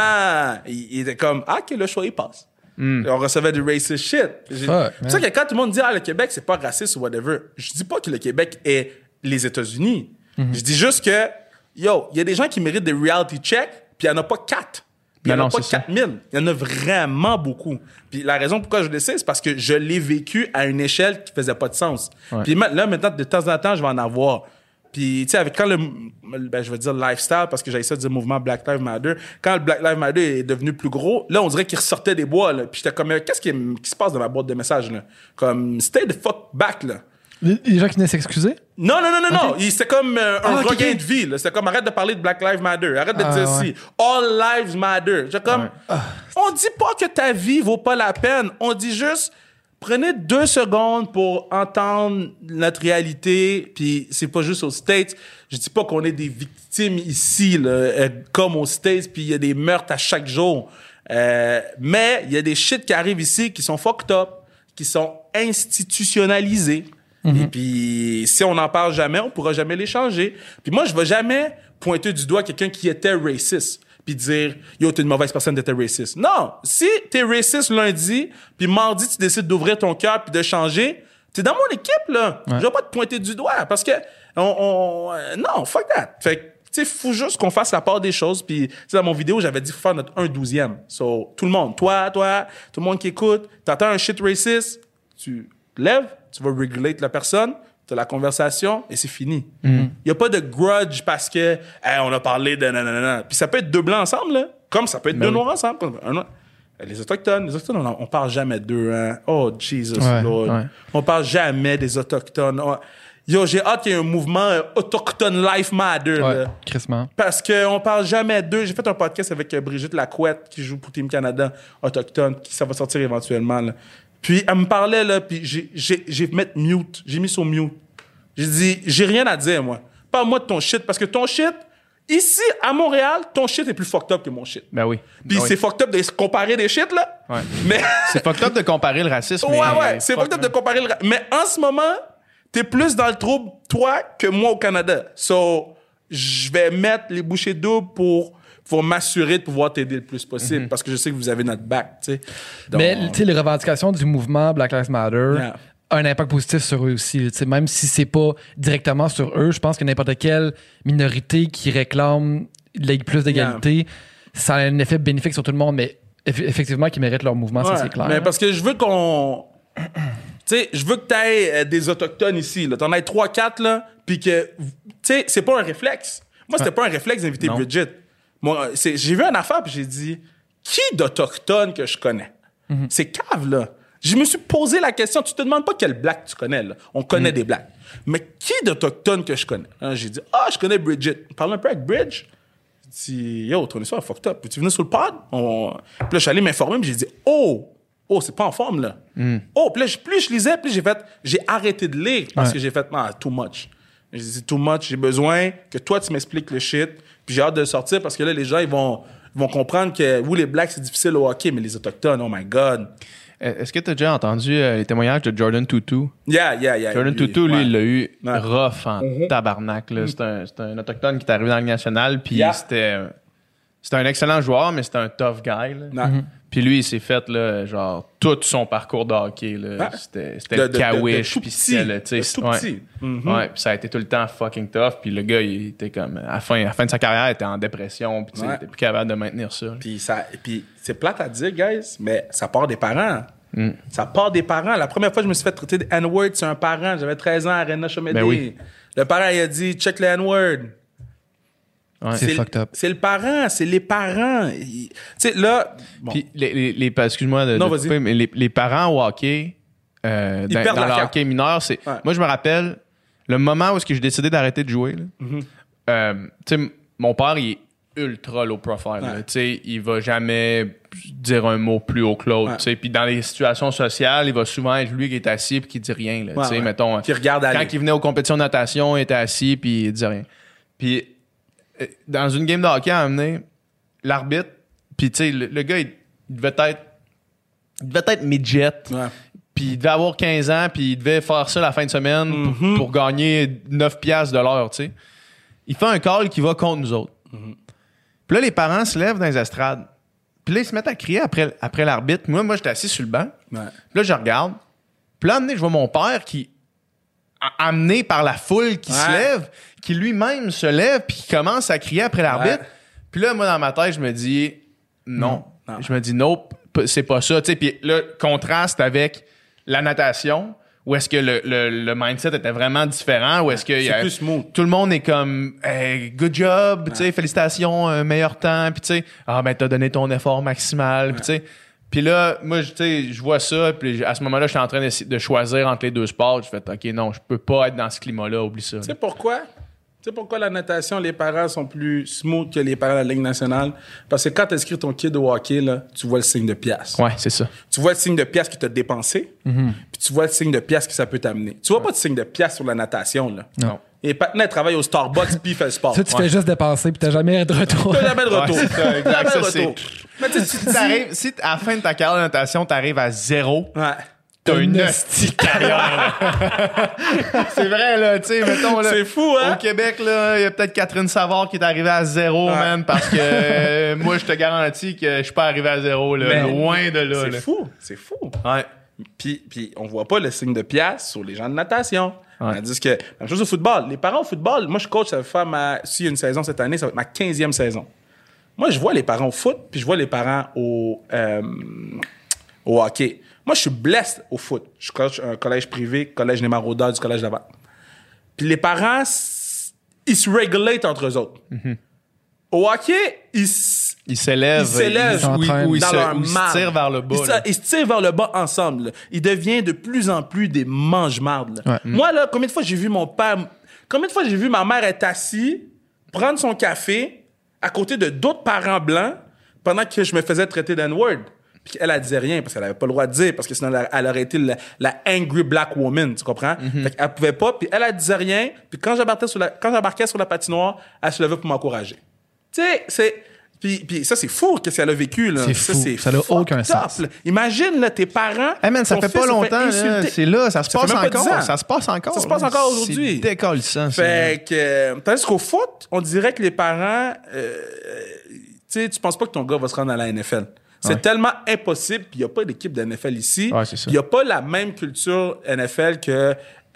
ils étaient comme, que le show, il passe. On recevait du racist shit. C'est pour ça que quand tout le monde dit, le Québec, c'est pas raciste ou whatever, je dis pas que le Québec est les États-Unis. Je dis juste que, il y a des gens qui méritent des reality checks, puis il y en a pas 4. Puis il n'y en a pas 4000. Il y en a vraiment beaucoup. Puis la raison pourquoi je le sais, c'est parce que je l'ai vécu à une échelle qui faisait pas de sens. Ouais. Puis là, maintenant, de temps en temps, je vais en avoir. Puis, tu sais, avec quand je vais dire lifestyle, parce que j'ai essayé de dire mouvement Black Lives Matter, quand le Black Lives Matter est devenu plus gros, là, on dirait qu'il ressortait des bois, là. Puis j'étais comme, qu'est-ce qui se passe dans ma boîte de messages, là? Comme, stay the fuck back, là. Les gens qui venaient s'excuser? Non. C'était comme un regain de vie. C'était comme arrête de parler de Black Lives Matter. Arrête de dire si. All lives matter. On dit pas que ta vie vaut pas la peine. On dit juste, prenez 2 secondes pour entendre notre réalité. Puis c'est pas juste aux States. Je dis pas qu'on est des victimes ici, là, comme aux States. Puis il y a des meurtres à chaque jour. Mais il y a des shit qui arrivent ici qui sont fucked up, qui sont institutionnalisés. Et puis, si on n'en parle jamais, on pourra jamais les changer. Puis moi, je vais jamais pointer du doigt quelqu'un qui était raciste puis dire « Yo, t'es une mauvaise personne d'être raciste ». Non! Si t'es raciste lundi, puis mardi, tu décides d'ouvrir ton cœur puis de changer, t'es dans mon équipe, là. Je vais pas te pointer du doigt parce que non, fuck that. Fait que, tu sais, faut juste qu'on fasse la part des choses. Puis, dans mon vidéo, j'avais dit faut faire notre 1/12e. So, tout le monde, toi, tout le monde qui écoute, t'entends un shit raciste, tu lèves, tu vas regulate la personne, tu as la conversation et c'est fini. Il y a pas de grudge parce que on a parlé de nanana. Puis ça peut être 2 blancs ensemble, là, comme ça peut être 2 noirs ensemble. Les Autochtones, on parle jamais d'eux. Hein. Oh, Jesus Lord. Ouais. On parle jamais des Autochtones. J'ai hâte qu'il y ait un mouvement Autochtone Life Matter. Ouais, crissement. Parce qu'on parle jamais d'eux. J'ai fait un podcast avec Brigitte Lacouette qui joue pour Team Canada Autochtone, ça va sortir éventuellement, là. Puis elle me parlait, là, puis j'ai mis sur mute. J'ai dit, j'ai rien à dire, moi. Parle-moi de ton shit, parce que ton shit, ici, à Montréal, ton shit est plus fucked up que mon shit. Ben oui. Puis c'est fucked up de comparer des shit, là. Ouais. Mais c'est fucked up de comparer le racisme. C'est fucked up de comparer le racisme. Mais en ce moment, t'es plus dans le trouble, toi, que moi au Canada. So, je vais mettre les bouchées doubles pour m'assurer de pouvoir t'aider le plus possible parce que je sais que vous avez notre back, tu sais. Mais, tu sais, les revendications du mouvement Black Lives Matter ont un impact positif sur eux aussi. Tu sais, même si c'est pas directement sur eux, je pense que n'importe quelle minorité qui réclame plus d'égalité, ça a un effet bénéfique sur tout le monde, mais effectivement, qui méritent leur mouvement, ça, c'est clair. Mais parce que je veux qu'on... Tu sais, je veux que tu aies des Autochtones ici, là. T'en aies 3-4, là, puis que... Tu sais, c'est pas un réflexe. Moi, c'était pas un réflexe d'inviter Bridget. Moi, j'ai vu une affaire puis j'ai dit qui d'Autochtones que je connais? C'est cave, là. Je me suis posé la question. Tu te demandes pas quel black tu connais, là. On connaît des blacks. Mais qui d'Autochtones que je connais? Hein, j'ai dit, je connais Bridget. Parle un peu avec Bridge. J'ai dit, yo, ton histoire est fucked up. Puis tu venais sur le pod? Puis là, je suis allé m'informer puis j'ai dit, oh, c'est pas en forme, là. Puis là, plus je lisais, plus j'ai arrêté de lire parce que j'ai fait, too much. J'ai dit, too much, j'ai besoin que toi, tu m'expliques le shit. Puis j'ai hâte de le sortir parce que là, les gens, ils vont comprendre que, oui, les Blacks, c'est difficile au hockey, mais les Autochtones, oh my God. Est-ce que tu as déjà entendu les témoignages de Jordan Tutu? Yeah. Jordan Tutu, lui, il l'a eu rough en tabarnak. Là. C'est un Autochtone qui est arrivé dans la Ligue nationale, puis c'était un excellent joueur, mais c'était un tough guy. Là. Puis lui, il s'est fait, là, genre, tout son parcours de hockey, là. C'était le kawish, puis c'était le, tu sais, puis ça a été tout le temps fucking tough, puis le gars, il était comme, à la fin de sa carrière, il était en dépression, puis il était plus capable de maintenir ça. Puis c'est plate à dire, guys, mais ça part des parents. Ça part des parents. La première fois que je me suis fait traiter de N-word, c'est un parent. J'avais 13 ans à Arena Chomedey. Ben oui. Le parent, il a dit « check le N-word ». Ouais. C'est fucked up. C'est le parent, c'est les parents. Tu sais, là... Bon. Puis, excuse-moi de couper, mais les parents au hockey, dans le hockey mineur, c'est... Ouais. Moi, je me rappelle, le moment où j'ai décidé d'arrêter de jouer, là, tu sais, mon père, il est ultra low profile. Ouais. Tu sais, il va jamais dire un mot plus haut que l'autre. Ouais. Puis dans les situations sociales, il va souvent être lui qui est assis et qui dit rien. Là, ouais. Mettons, qui regarde quand il venait aux compétitions de natation, il était assis puis il disait rien. Puis dans une game de hockey, à amener l'arbitre, puis tu sais, le gars, il devait être midget. Ouais. Puis il devait avoir 15 ans, puis il devait faire ça la fin de semaine pour gagner 9$ de l'heure, tu sais. Il fait un call qui va contre nous autres. Puis là, les parents se lèvent dans les estrades. Puis là, ils se mettent à crier après l'arbitre. Moi, j'étais assis sur le banc. Ouais. Puis là, je regarde. Puis là, je vois mon père qui, amené par la foule qui se lève, qui lui-même se lève puis qui commence à crier après l'arbitre. Ouais. Puis là, moi, dans ma tête, je me dis non. Je me dis nope, c'est pas ça. Tu sais, puis là, contraste avec la natation, où est-ce que le mindset était vraiment différent, où est-ce que c'est plus smooth. Tout le monde est comme hey, good job, tu sais, félicitations, meilleur temps, puis tu sais, t'as donné ton effort maximal, puis tu sais. Puis là, moi, tu sais, je vois ça, puis à ce moment-là, je suis en train de choisir entre les deux sports. Je fais OK, non, je peux pas être dans ce climat-là, oublie ça. Tu sais pourquoi? Tu sais pourquoi la natation, les parents sont plus smooth que les parents de la Ligue nationale? Parce que quand tu inscris ton kid au hockey, là, tu vois le signe de pièce. Ouais, c'est ça. Tu vois le signe de pièce qui t'a dépensé, puis tu vois le signe de pièce que ça peut t'amener. Tu vois pas de signe de pièce sur la natation, là. Non. Et Patna travaille au Starbucks puis il fait le sport. Tu fais juste dépenser puis t'as jamais de retour. T'as jamais de retour. Ouais, t'as jamais de retour. Mais si à la fin de ta carrière de natation, t'arrives à 0, t'as une hostie carrière. C'est vrai, là, tu sais, mettons, là. C'est fou, hein? Au Québec, là, il y a peut-être Catherine Savard qui est arrivée à 0, man, parce que moi, je te garantis que je suis pas arrivé à 0, là. Mais loin de là. C'est fou. Ouais. Puis on voit pas le signe de pièce sur les gens de natation. Ouais. Tandis que, même chose au football. Les parents au football, moi, je coach, ça va faire s'il y a une saison cette année, ça va être ma 15e saison. Moi, je vois les parents au foot, puis je vois les parents au hockey. Moi, je suis blessé au foot. Je coach un collège privé, collège Némaroda du collège Laval. Puis les parents, ils se régulent entre eux autres. Au hockey, ils s'élèvent ou ils se tirent vers le bas. Ils se tirent vers le bas ensemble. Là. Ils deviennent de plus en plus des mange-mardes. Ouais. Moi, là, combien de fois j'ai vu mon père... Combien de fois j'ai vu ma mère être assise, prendre son café à côté de d'autres parents blancs pendant que je me faisais traiter d'N-word? Puis elle disait rien parce qu'elle avait pas le droit de dire, parce que sinon elle aurait été la angry black woman, tu comprends? Fait qu'elle pouvait pas, puis elle disait rien. Puis quand j'embarquais sur la patinoire, elle se levait pour m'encourager. Tu sais, c'est... Puis ça, c'est fou qu'est-ce qu'elle a vécu, là. C'est fou. Ça n'a aucun sens. Là. Imagine, là, tes parents... Hey man, ça fait pas longtemps, là. C'est là, ça se passe encore. Ça se passe encore aujourd'hui. C'est décollissant. Fait que... Tandis qu'au foot, on dirait que les parents... tu sais, tu penses pas que ton gars va se rendre à la NFL. C'est tellement impossible, puis il n'y a pas d'équipe de NFL ici. Ouais, c'est ça. Il n'y a pas la même culture NFL que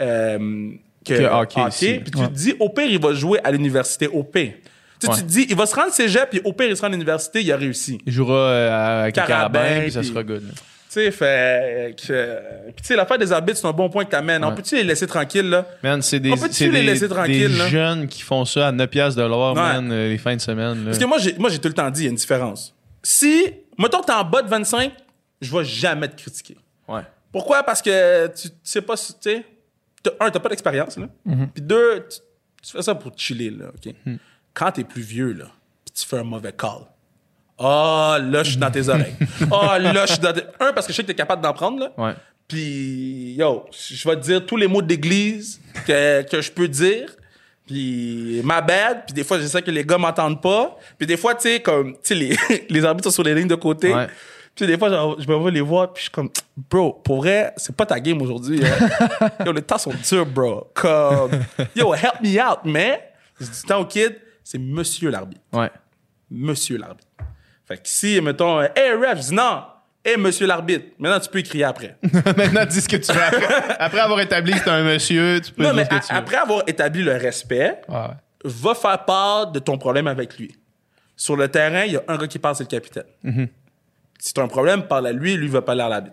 hockey. Puis tu te dis, au pire, il va jouer à l'université, au pire. Tu te dis, il va se rendre cégep, puis au pire, il sera à l'université, il a réussi. Il jouera à Carabin, puis ça sera good. Tu sais, fait que... Puis tu sais, l'affaire des arbitres, c'est un bon point que t'amènes. On peut-tu les laisser tranquilles, là? Man, c'est des jeunes qui font ça à 9$ de l'heure, man, les fins de semaine. Là. Parce que moi, j'ai tout le temps dit, il y a une différence. Si, mettons que t'es en bas de 25, je vais jamais te critiquer. Ouais. Pourquoi? Parce que tu sais pas, tu sais... t'as pas d'expérience, là. Puis deux, tu fais ça pour chiller, là, OK? Quand t'es plus vieux, là, pis tu fais un mauvais call. Là, je suis dans tes oreilles. Là, je suis dans tes... parce que je sais que t'es capable d'en prendre, là. Ouais. Puis, je vais te dire tous les mots d'église que je peux dire. Puis, ma bad. Puis des fois, je sais que les gars m'entendent pas. Puis des fois, tu sais, comme, tu sais, les arbitres sont sur les lignes de côté. Ouais. Puis des fois, je me vois les voir, puis je suis comme, bro, pour vrai, c'est pas ta game aujourd'hui. Hein. Les temps sont durs, bro. Comme, help me out, mais, je dis tant au kid, c'est monsieur l'arbitre. Ouais. Monsieur l'arbitre. Fait que si, mettons, hey, ref, je dis non. Hey, monsieur l'arbitre. Maintenant, tu peux écrire après. Maintenant, dis ce que tu veux. Après avoir établi que c'est un monsieur, tu peux dire ce que tu veux. Après avoir établi le respect, va faire part de ton problème avec lui. Sur le terrain, il y a un gars qui parle, c'est le capitaine. Si tu as un problème, parle à lui, lui va parler à l'arbitre.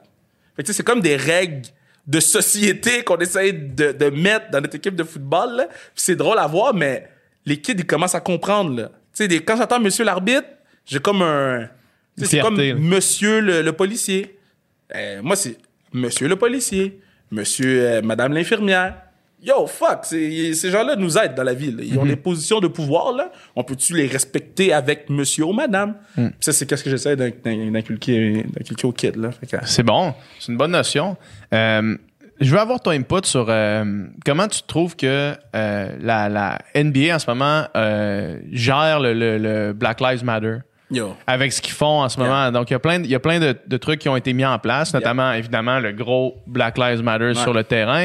Fait que c'est comme des règles de société qu'on essaye de mettre dans notre équipe de football, là. Puis c'est drôle à voir, mais les kids, ils commencent à comprendre, là. Tu sais, quand j'entends monsieur l'arbitre, j'ai comme un... C'est comme monsieur le policier. Moi, c'est monsieur le policier, madame l'infirmière. Yo, fuck, ces gens-là nous aident dans la vie. Là. Ils ont des positions de pouvoir, là. On peut-tu les respecter avec monsieur ou madame? Ça, c'est qu'est-ce que j'essaie d'inculquer aux kids, là. C'est bon. C'est une bonne notion. Je veux avoir ton input sur comment tu trouves que la NBA en ce moment gère le Black Lives Matter. Yo. Avec ce qu'ils font en ce moment. Donc, il y a plein de trucs qui ont été mis en place, notamment, évidemment, le gros Black Lives Matter sur le terrain.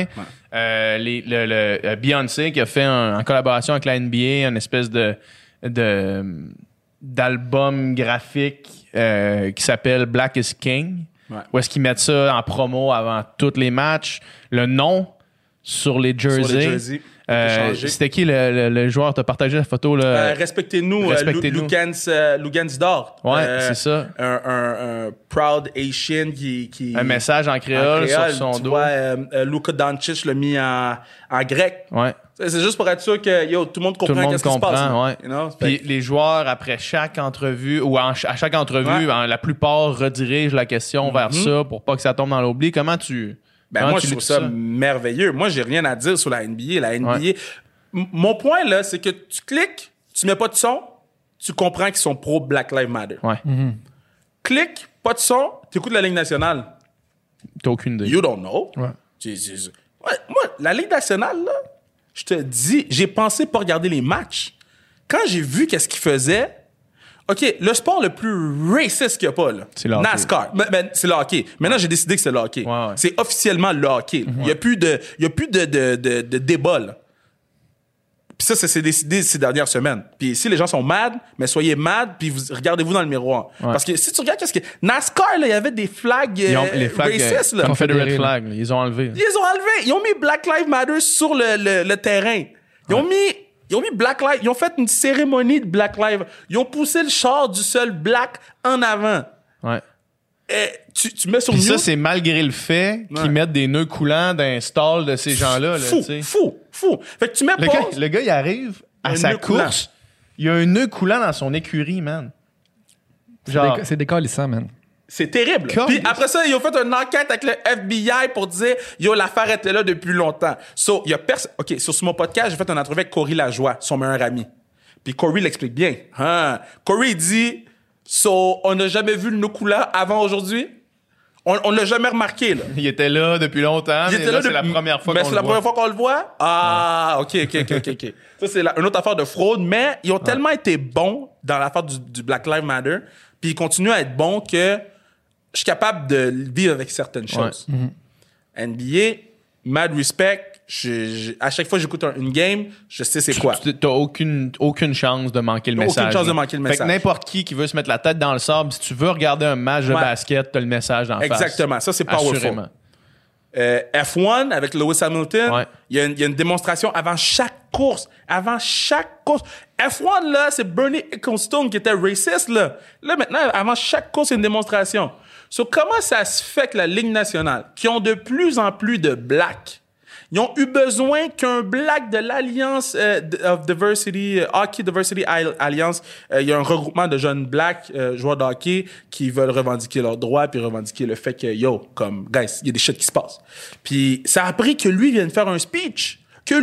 Beyoncé qui a fait en collaboration avec la NBA une espèce d'album graphique qui s'appelle Black is King. Où est-ce qu'ils mettent ça en promo avant tous les matchs. Le nom sur les jerseys. C'était qui le joueur? T'as partagé la photo là? Respectez-nous. Lugansdorf. Ouais, c'est ça. Un proud Asian qui un message en créole sur son dos. Luka Doncic l'a mis en grec. Ouais. C'est juste pour être sûr que tout le monde comprend qu'est-ce qui se passe. Ouais. You know? Puis les joueurs, après chaque entrevue, ou à chaque entrevue, la plupart redirigent la question vers ça pour pas que ça tombe dans l'oubli. Comment tu... moi, je trouve ça merveilleux. Moi, j'ai rien à dire sur la NBA. La NBA... Mon point, là, c'est que tu cliques, tu mets pas de son, tu comprends qu'ils sont pro Black Lives Matter. Ouais. Clique, pas de son, t'écoutes la Ligue nationale. T'as aucune idée. You don't know. Ouais. Moi, la Ligue nationale, là, je te dis, j'ai pensé pas regarder les matchs. Quand j'ai vu qu'est-ce qu'ils faisaient, OK, le sport le plus raciste qu'il n'y a pas, là, c'est le hockey. NASCAR. C'est le hockey. Maintenant, j'ai décidé que c'est le hockey. Ouais. C'est officiellement le hockey. Il n'y a plus de débat, là. Puis ça c'est décidé ces dernières semaines. Puis si les gens sont mad, mais soyez mad, puis regardez-vous dans le miroir. Ouais. Parce que si tu regardes qu'est-ce que... NASCAR, là, il y avait des flags, les flags racistes. Là. Confederate flag, ils ont enlevé. Ils ont mis Black Lives Matter sur le terrain. Ils ont mis Black Lives... Ils ont fait une cérémonie de Black Lives. Ils ont poussé le char du seul black en avant. Ouais. Et tu mets sur Puis ça, c'est malgré le fait qu'ils mettent des nœuds coulants dans un stall de ces gens-là. Fou. Fait que tu mets le gars, il arrive à sa course, il y a un nœud coulant dans son écurie, man. Genre... C'est décalissant, man. C'est terrible. Puis après ça, ils ont fait une enquête avec le FBI pour dire l'affaire était là depuis longtemps. Il y a personne. OK, sur mon podcast, j'ai fait une entrevue avec Corey Lajoie, son meilleur ami. Puis Corey l'explique bien. Corey dit on n'a jamais vu le nœud coulant avant aujourd'hui. On l'a jamais remarqué, là. Il était là depuis longtemps, mais là, c'est la première fois qu'on le voit. Mais c'est la première fois qu'on le voit? Ah, OK. Ça, c'est une autre affaire de fraude, mais ils ont tellement été bons dans l'affaire du Black Lives Matter, puis ils continuent à être bons que je suis capable de vivre avec certaines choses. NBA, mad respect. À chaque fois que j'écoute une game, je sais c'est quoi. T'as aucune chance de manquer le message. Aucune chance de manquer le message. Fait que n'importe qui veut se mettre la tête dans le sable, si tu veux regarder un match de basket, t'as le message en face. Exactement. Ça, c'est powerful. F1 avec Lewis Hamilton, il y a une démonstration avant chaque course. F1, là, c'est Bernie Ecclestone qui était raciste, là. Là, maintenant, avant chaque course, c'est une démonstration. Comment ça se fait que la Ligue nationale, qui ont de plus en plus de blacks, ils ont eu besoin qu'un black de l'Alliance of Diversity, Hockey Diversity Alliance, il y a un regroupement de jeunes blacks joueurs de hockey qui veulent revendiquer leurs droits puis revendiquer le fait que, guys, il y a des shit qui se passent. Puis ça a pris que lui vienne faire un speech.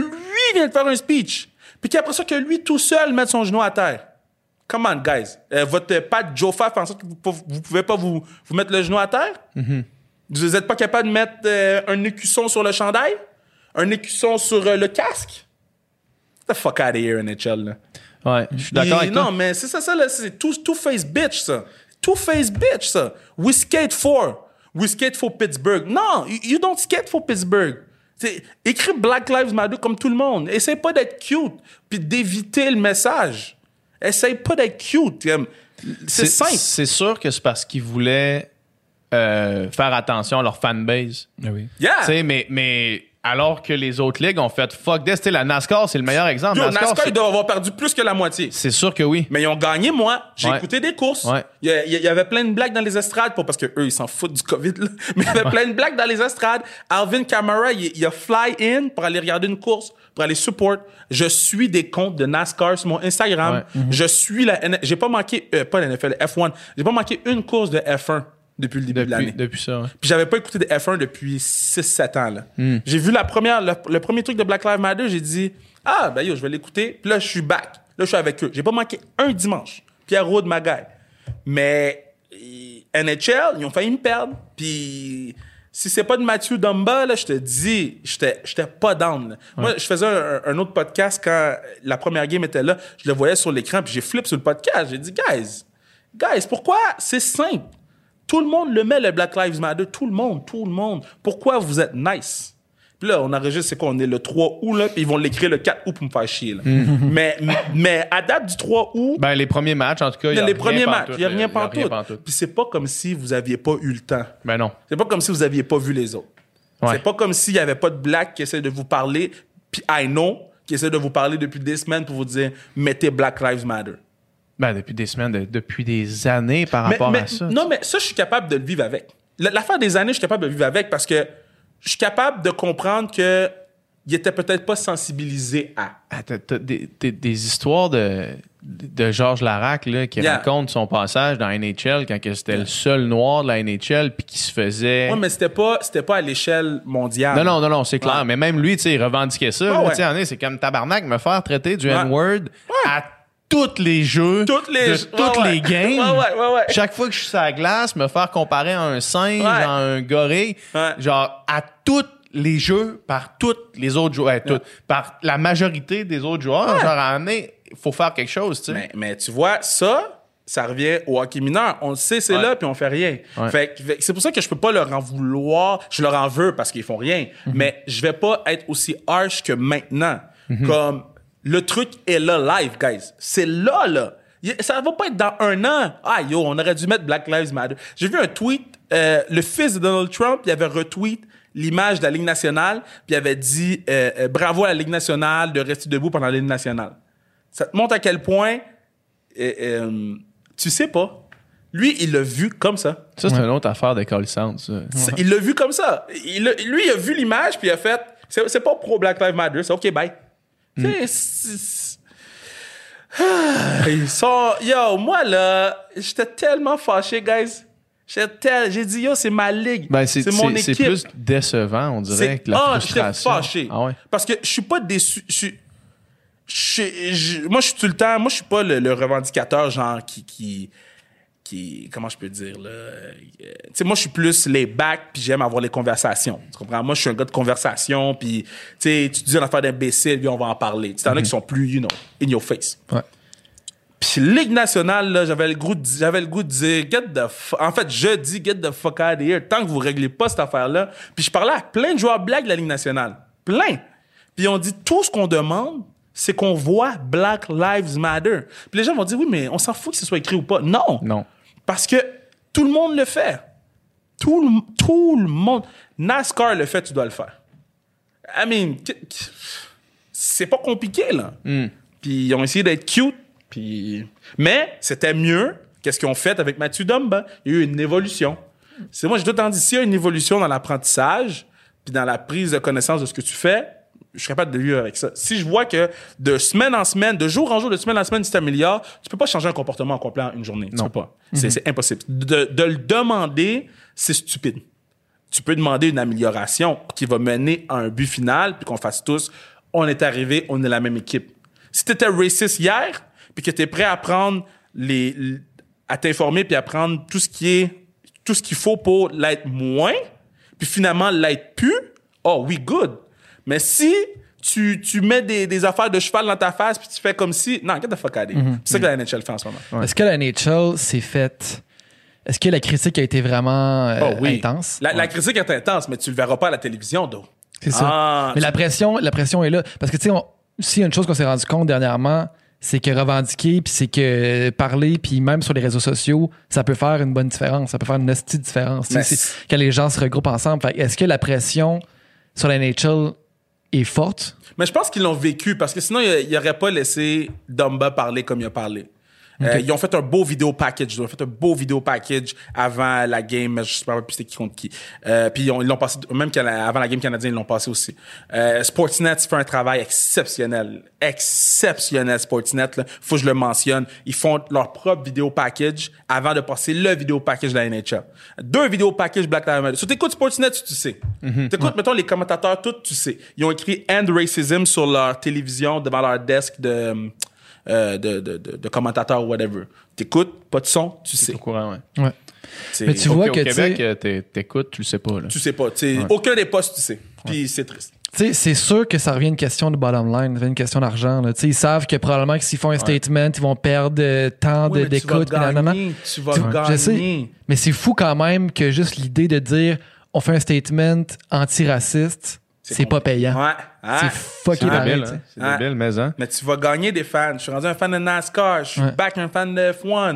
Puis qu'après ça, que lui tout seul mette son genou à terre. Come on, guys. Votre Pat Jofa fait en sorte que vous pouvez pas vous mettre le genou à terre? Vous n'êtes pas capable de mettre un écusson sur le chandail? Un écusson sur le casque? Get the fuck out of here, NHL, là. Ouais, je suis d'accord avec toi. Non, mais c'est ça, là. C'est two-face bitch, ça. Two-face bitch, ça. We skate for Pittsburgh. Non, you don't skate for Pittsburgh. Écris Black Lives Matter comme tout le monde. Essaye pas d'être cute puis d'éviter le message. Essaye pas d'être cute. C'est simple. C'est sûr que c'est parce qu'ils voulaient faire attention à leur fanbase. Oui. Yeah. Tu sais, mais alors que les autres ligues ont fait fuck this. La NASCAR, c'est le meilleur exemple. NASCAR, ils doivent avoir perdu plus que la moitié. C'est sûr que oui. Mais ils ont gagné, moi. J'ai écouté des courses. Ouais. Il y avait plein de blagues dans les estrades, parce que eux, ils s'en foutent du COVID, là. Mais il y avait plein de blagues dans les estrades. Alvin Kamara, il a fly in pour aller regarder une course, pour aller support. Je suis des comptes de NASCAR sur mon Instagram. Ouais. Je suis j'ai pas manqué, pas la NFL, F1. J'ai pas manqué une course de F1. Depuis le début de l'année. Depuis ça, ouais. Puis j'avais pas écouté de F1 depuis 6-7 ans, là. J'ai vu le premier truc de Black Lives Matter, j'ai dit, je vais l'écouter. Puis là, je suis back. Là, je suis avec eux. J'ai pas manqué un dimanche. Pierre Roud, ma guy. Mais NHL, ils ont failli me perdre. Puis si c'est pas de Mathieu Dumba, là, je te dis, j'étais pas down, là. Ouais. Moi, je faisais un autre podcast quand la première game était là. Je le voyais sur l'écran, puis j'ai flippé sur le podcast. J'ai dit, guys, pourquoi? C'est simple. Tout le monde le met, le Black Lives Matter. Tout le monde. Pourquoi vous êtes nice? Puis là, on enregistre, c'est quoi? On est le 3 août, là, puis ils vont l'écrire le 4 août pour me faire chier, là. Mais à date du 3 août... Ben, les premiers matchs, en tout cas, il n'y a rien pantoute. Puis c'est pas comme si vous aviez pas eu le temps. Ben non. C'est pas comme si vous aviez pas vu les autres. Ouais. C'est pas comme s'il y avait pas de Black qui essaie de vous parler, puis I know, qui essaie de vous parler depuis des semaines pour vous dire « Mettez Black Lives Matter ». Ben, depuis des semaines, depuis des années par rapport à ça. Non, mais ça, je suis capable de le vivre avec. L'affaire des années, je suis capable de le vivre avec parce que je suis capable de comprendre qu'il était peut-être pas sensibilisé à. T'as des histoires de Georges Larac là, qui raconte son passage dans la NHL quand c'était le seul noir de la NHL puis qui se faisait... Oui, mais c'était pas à l'échelle mondiale. Non, c'est clair. Ouais. Mais même lui, il revendiquait ça. C'est comme tabarnak, me faire traiter du N-word à tous les jeux, toutes les games. Ouais. Chaque fois que je suis sur la glace, me faire comparer à un singe, à un gorille, genre à tous les jeux par tous les autres joueurs, par la majorité des autres joueurs, genre à année, il faut faire quelque chose, tu sais. Mais tu vois, ça revient au hockey mineur. On le sait, c'est là, puis on fait rien. Ouais. Fait c'est pour ça que je peux pas leur en vouloir. Je leur en veux parce qu'ils font rien. Mais je vais pas être aussi harsh que maintenant. Comme... Le truc est là, live, guys. C'est là. Ça va pas être dans un an. On aurait dû mettre Black Lives Matter. J'ai vu un tweet, le fils de Donald Trump, il avait retweet l'image de la Ligue nationale, puis il avait dit bravo à la Ligue nationale de rester debout pendant la Ligue nationale. Ça te montre à quel point tu sais pas. Lui, il l'a vu comme ça. Ça, c'est une autre affaire d'école centre, ça. Il l'a vu comme ça. Lui, il a vu l'image, puis il a fait c'est pas pro Black Lives Matter, c'est OK, bye. Moi, là, j'étais tellement fâché, guys. J'ai dit, c'est ma ligue. C'est mon équipe. C'est plus décevant, on dirait, que la frustration. J'étais fâché. Parce que je suis pas déçu. Moi, je suis tout le temps... Moi, je suis pas le revendicateur, genre, qui comment je peux dire, là... tu sais, moi, je suis plus les back, puis j'aime avoir les conversations. Tu comprends? Moi, je suis un gars de conversation, puis, tu sais, tu dis une affaire d'imbécile, puis on va en parler. Tu sais, t'en as qui sont plus, in your face. Ouais. Puis Ligue nationale, là, j'avais le goût de dire, en fait, je dis, get the fuck out of here, tant que vous réglez pas cette affaire-là. Puis je parlais à plein de joueurs blagues de la Ligue nationale. Plein. Puis on dit, tout ce qu'on demande, c'est qu'on voit Black Lives Matter. Puis les gens vont dire, oui, mais on s'en fout que ce soit écrit ou pas. Non. Parce que tout le monde le fait. Tout le monde. NASCAR le fait, tu dois le faire. I mean, c'est pas compliqué, là. Puis ils ont essayé d'être cute. Mais c'était mieux qu'est-ce qu'ils ont fait avec Mathieu Dumba. Il y a eu une évolution. Moi, j'ai tout le temps dit, s'il y a une évolution dans l'apprentissage puis dans la prise de connaissance de ce que tu fais, je suis capable de vivre avec ça. Si je vois que de semaine en semaine, de jour en jour, de semaine en semaine, tu t'améliores, tu peux pas changer un comportement complet en une journée. Tu peux pas. C'est impossible. De le demander, c'est stupide. Tu peux demander une amélioration qui va mener à un but final, puis qu'on fasse tous, on est arrivé, on est la même équipe. Si tu étais raciste hier, puis que tu es prêt à prendre à t'informer, puis à prendre tout ce qu'il faut pour l'être moins, puis finalement l'être plus, oui, good. Mais si tu mets des affaires de cheval dans ta face puis tu fais comme si... Non, get the fuck out of here. C'est ça que la NHL fait en ce moment. Ouais. Est-ce que la NHL s'est faite... Est-ce que la critique a été vraiment intense? La critique est intense, mais tu le verras pas à la télévision, donc. C'est ça. Mais la pression est là. Parce que, tu sais, s'il y a une chose qu'on s'est rendu compte dernièrement, c'est que revendiquer, puis c'est que parler, puis même sur les réseaux sociaux, ça peut faire une bonne différence. Ça peut faire une hostie différence. C'est quand les gens se regroupent ensemble. Fait, est-ce que la pression sur la NHL est forte. Mais je pense qu'ils l'ont vécu parce que sinon, ils n'auraient pas laissé Dumba parler comme il a parlé. Okay. Ils ont fait un beau vidéo package. Avant la game. Je ne sais pas plus c'était qui contre qui. Puis ils l'ont passé, même avant la game canadienne, ils l'ont passé aussi. Sportsnet fait un travail exceptionnel. Exceptionnel, Sportsnet. Là. Faut que je le mentionne. Ils font leur propre vidéo package avant de passer le vidéo package de la NHL. 2 vidéos package Black Lives Matter. Si tu écoutes Sportsnet, tu sais. T'écoutes, mettons, les commentateurs, tout, tu sais. Ils ont écrit End Racism sur leur télévision devant leur desk de commentateurs ou whatever. T'écoutes, pas de son, tu sais. Au courant, ouais. Mais tu vois que au Québec, t'écoutes, tu le sais pas. Là. Tu sais pas. Aucun des postes, tu sais. Puis c'est triste. T'sais, c'est sûr que ça revient une question de bottom line, ça devient une question d'argent. Là. Ils savent que probablement que s'ils font un statement, ils vont perdre tant d'écoute. Tu vas gagner. Je sais, mais c'est fou quand même que juste l'idée de dire on fait un statement antiraciste, c'est pas payant. Ouais. C'est fucking débile. C'est débile, mais hein. Mais tu vas gagner des fans. Je suis rendu un fan de NASCAR. Je suis back un fan de F1.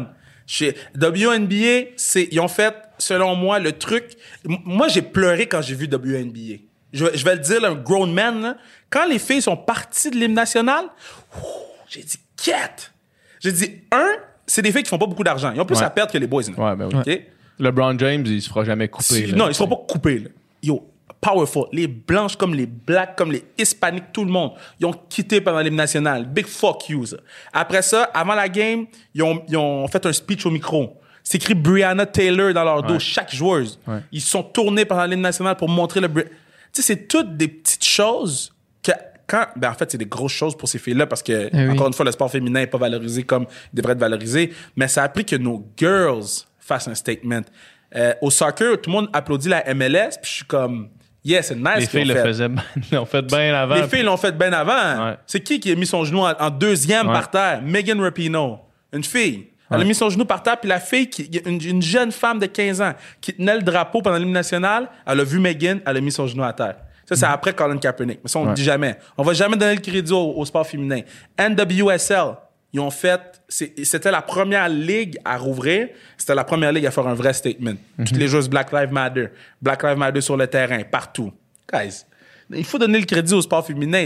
WNBA, ils ont fait, selon moi, le truc... Moi, j'ai pleuré quand j'ai vu WNBA. Je vais le dire, là, un grown man, là, quand les filles sont parties de l'hymne national, j'ai dit, quête! J'ai dit, c'est des filles qui font pas beaucoup d'argent. Ils ont plus à perdre que les boys. Là. Ouais, ben oui. Okay? LeBron James, il se fera jamais couper. Non, ils se feront pas couper. Là. Yo, powerful. Les blanches comme les blacks, comme les hispaniques, tout le monde. Ils ont quitté pendant l'hymne national. Big fuck you, ça. Après ça, avant la game, ils ont fait un speech au micro. C'est écrit Breonna Taylor dans leur dos, chaque joueuse. Ouais. Ils se sont tournés pendant l'hymne national pour montrer le... Tu sais, c'est toutes des petites choses que en fait, c'est des grosses choses pour ces filles-là parce que, encore une fois, le sport féminin n'est pas valorisé comme il devrait être valorisé. Mais ça a pris que nos girls fassent un statement. Au soccer, tout le monde applaudit la MLS, puis je suis comme... Yeah, c'est nice. Les filles l'ont fait bien avant. Les filles l'ont fait bien avant. Ouais. C'est qui a mis son genou en deuxième par terre? Megan Rapinoe. Une fille. Elle a mis son genou par terre, puis la fille, une jeune femme de 15 ans qui tenait le drapeau pendant l'hymne national, elle a vu Megan, elle a mis son genou à terre. Ça, c'est après Colin Kaepernick. Mais ça, on ne le dit jamais. On va jamais donner le crédit au sport féminin. NWSL, ils ont fait... C'était la première ligue à rouvrir. C'était la première ligue à faire un vrai statement. Toutes les joueuses Black Lives Matter. Black Lives Matter sur le terrain, partout. Guys, il faut donner le crédit au sport féminin.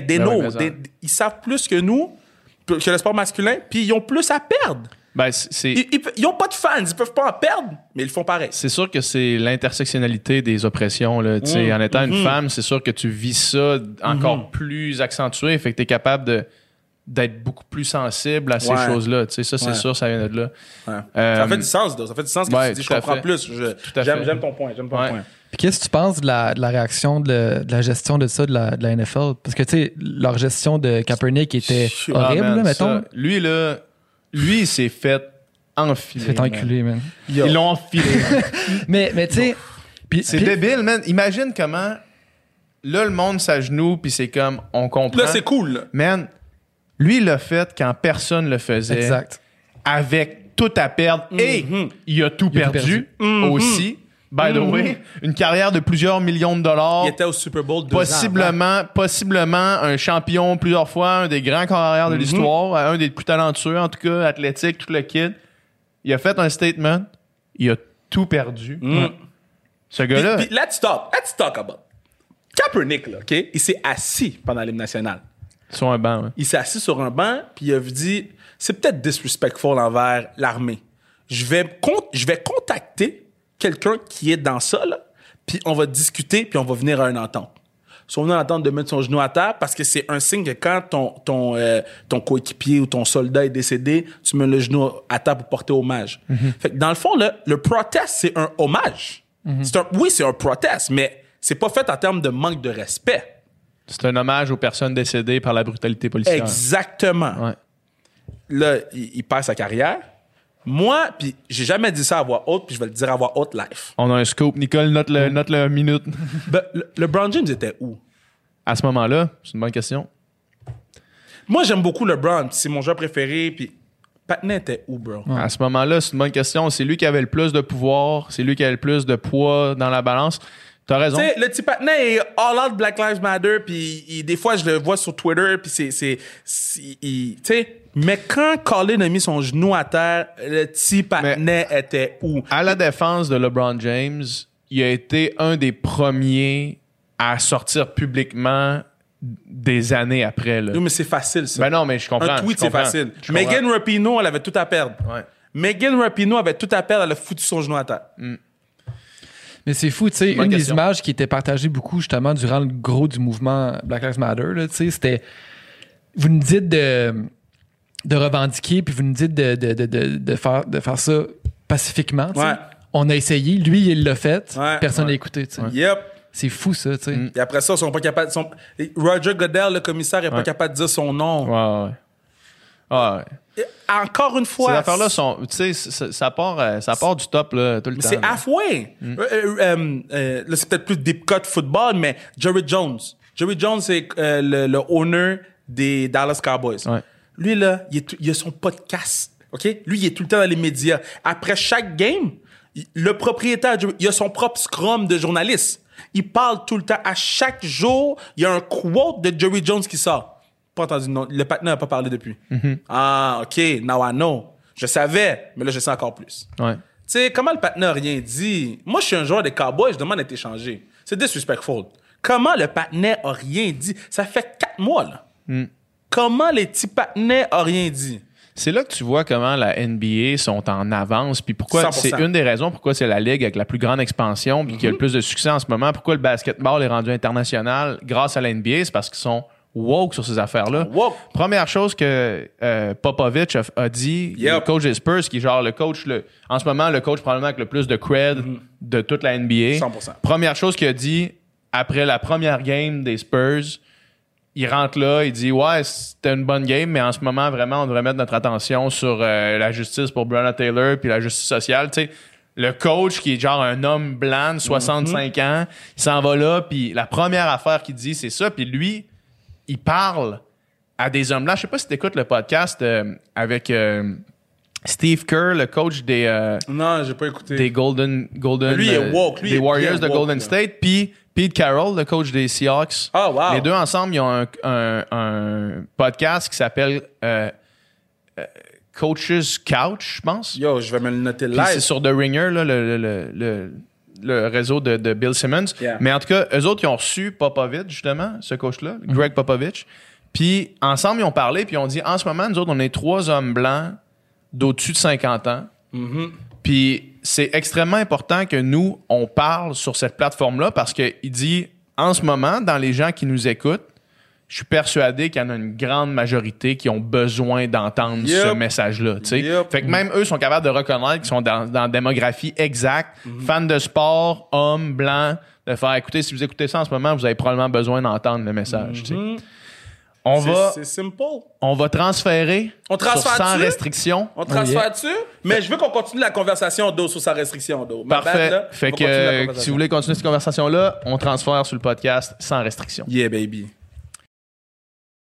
Ils savent plus que nous, que le sport masculin, puis ils ont plus à perdre. Ben, ils n'ont pas de fans, ils peuvent pas en perdre, mais ils le font pareil. C'est sûr que c'est l'intersectionnalité des oppressions. Là. En étant une femme, c'est sûr que tu vis ça encore plus accentué. Fait que tu es capable d'être beaucoup plus sensible à ces choses-là. Ça, c'est sûr, ça vient de là. Ça fait du sens, ça fait du sens que tu dis, je comprends plus. J'aime ton point. Puis qu'est-ce que tu penses de la réaction de la gestion de ça de la NFL? Parce que, tu sais, leur gestion de Kaepernick était horrible, là, mettons. Ça, lui, il s'est fait enfiler. Il s'est fait enculer, man. Ils l'ont enfilé. mais tu sais... C'est débile, man. Imagine comment... Là, le monde s'agenouille, puis c'est comme... On comprend. Là, c'est cool. Là. Man, lui, il l'a fait quand personne le faisait. Exact. Avec tout à perdre. Et il a tout perdu aussi. By the way, une carrière de plusieurs millions de dollars. Il était au Super Bowl 2 possiblement un champion plusieurs fois, un des grands carrières de l'histoire, un des plus talentueux, en tout cas, athlétique, tout le kid. Il a fait un statement. Il a tout perdu. Ce gars-là... Puis, let's talk about Kaepernick, là, OK? Il s'est assis pendant l'hymne national. Sur un banc, Il s'est assis sur un banc, puis il a dit, c'est peut-être disrespectful envers l'armée. Je vais contacter quelqu'un qui est dans ça, là, puis on va discuter, puis on va venir à une entente. Ils sont venus à l'entente de mettre son genou à terre parce que c'est un signe que quand ton coéquipier ou ton soldat est décédé, tu mets le genou à terre pour porter hommage. Fait que dans le fond, là, le protest, c'est un hommage. C'est un protest, mais c'est pas fait en termes de manque de respect. C'est un hommage aux personnes décédées par la brutalité policière. Exactement. Ouais. Là, il perd sa carrière. Moi, puis j'ai jamais dit ça à voix haute, puis je vais le dire à voix haute live. On a un scoop. Nicole, note le minute. LeBron James était où? À ce moment-là, c'est une bonne question. Moi, j'aime beaucoup LeBron. C'est mon joueur préféré, puis Patnais était où, bro? À ce moment-là, c'est une bonne question. C'est lui qui avait le plus de pouvoir. C'est lui qui avait le plus de poids dans la balance. T'as raison. Tu sais, le petit Patnais est all out Black Lives Matter, puis des fois, je le vois sur Twitter, puis tu sais... Mais quand Colin a mis son genou à terre, le petit Patnais était où? À la défense de LeBron James, il a été un des premiers à sortir publiquement des années après. Là. Non, mais c'est facile, ça. Ben non, mais je comprends. Un tweet, c'est facile. Megan Rapinoe, elle avait tout à perdre. Ouais. Megan Rapinoe avait tout à perdre, elle a foutu son genou à terre. Mais c'est fou, tu sais, une des images qui était partagée beaucoup, justement, durant le gros du mouvement Black Lives Matter, tu sais, c'était... Vous nous dites de revendiquer, puis vous nous dites de faire ça pacifiquement, tu sais. On a essayé, lui, il l'a fait, personne n'a écouté, tu sais. Yep. C'est fou, ça, tu sais. Et après ça, ils sont pas capables... Roger Goodell, le commissaire, n'est pas capable de dire son nom. Ouais. Et encore une fois... Ces affaires-là sont... Tu sais, ça part du top, là, tout le temps. C'est halfway. Là, c'est peut-être plus deep cut football, mais Jerry Jones. Jerry Jones, c'est le owner des Dallas Cowboys. Ouais. Lui, là, il a son podcast. OK? Lui, il est tout le temps dans les médias. Après chaque game, le propriétaire, il a son propre scrum de journaliste. Il parle tout le temps. À chaque jour, il y a un quote de Jerry Jones qui sort. Pas entendu, non. Le partenaire n'a pas parlé depuis. Ah, OK, now I know. Je savais, mais là, je sais encore plus. Ouais. Tu sais, comment le partenaire n'a rien dit? Moi, je suis un joueur des Cowboys, je demande d'être échangé. C'est disrespectful. Comment le partenaire n'a rien dit? Ça fait 4 mois, là. Comment les petits partenaires n'ont rien dit? C'est là que tu vois comment la NBA sont en avance, puis pourquoi 100%. c'est une des raisons pourquoi c'est la ligue avec la plus grande expansion, puis qui a le plus de succès en ce moment. Pourquoi le basketball est rendu international grâce à la NBA, c'est parce qu'ils sont woke sur ces affaires-là. Woke. Première chose que Popovich a dit, le coach des Spurs, qui est genre le coach, en ce moment, le coach probablement avec le plus de cred de toute la NBA. 100%. Première chose qu'il a dit, après la première game des Spurs, il rentre là, il dit « Ouais, c'était une bonne game, mais en ce moment, vraiment, on devrait mettre notre attention sur la justice pour Breonna Taylor puis la justice sociale. » Tu sais, le coach, qui est genre un homme blanc de 65 ans, il s'en va là, puis la première affaire qu'il dit, c'est ça. Puis lui, il parle à des hommes blancs. Je sais pas si tu écoutes le podcast avec Steve Kerr, le coach des... non, j'ai pas écouté. Des Golden lui, il est woke. Lui, des Warriors de woke, Golden là. State, puis Pete Carroll, le coach des Seahawks. Oh, wow. Les deux ensemble, ils ont un podcast qui s'appelle Coach's Couch, je pense. Yo, je vais me le noter Puis live. c'est sur The Ringer, là, le réseau de Bill Simmons. Yeah. Mais en tout cas, eux autres, ils ont reçu Popovich, justement, ce coach-là, Greg Popovich. Puis ensemble, ils ont parlé, puis ils ont dit, en ce moment, nous autres, on est 3 hommes blancs d'au-dessus de 50 ans. Puis c'est extrêmement important que nous, on parle sur cette plateforme-là parce qu'il dit, en ce moment, dans les gens qui nous écoutent, je suis persuadé qu'il y en a une grande majorité qui ont besoin d'entendre ce message-là. Fait que même eux sont capables de reconnaître qu'ils sont dans la démographie exacte, fans de sport, hommes, blancs, de faire écouter, si vous écoutez ça en ce moment, vous avez probablement besoin d'entendre le message. C'est simple. On va transférer On transfère sans dessus? restriction. On transfère dessus, mais je veux qu'on continue la conversation d'eau sur sa restriction d'eau. Parfait. Bad, fait que si vous voulez continuer cette conversation-là, on transfère sur le podcast sans restriction. Yeah, baby.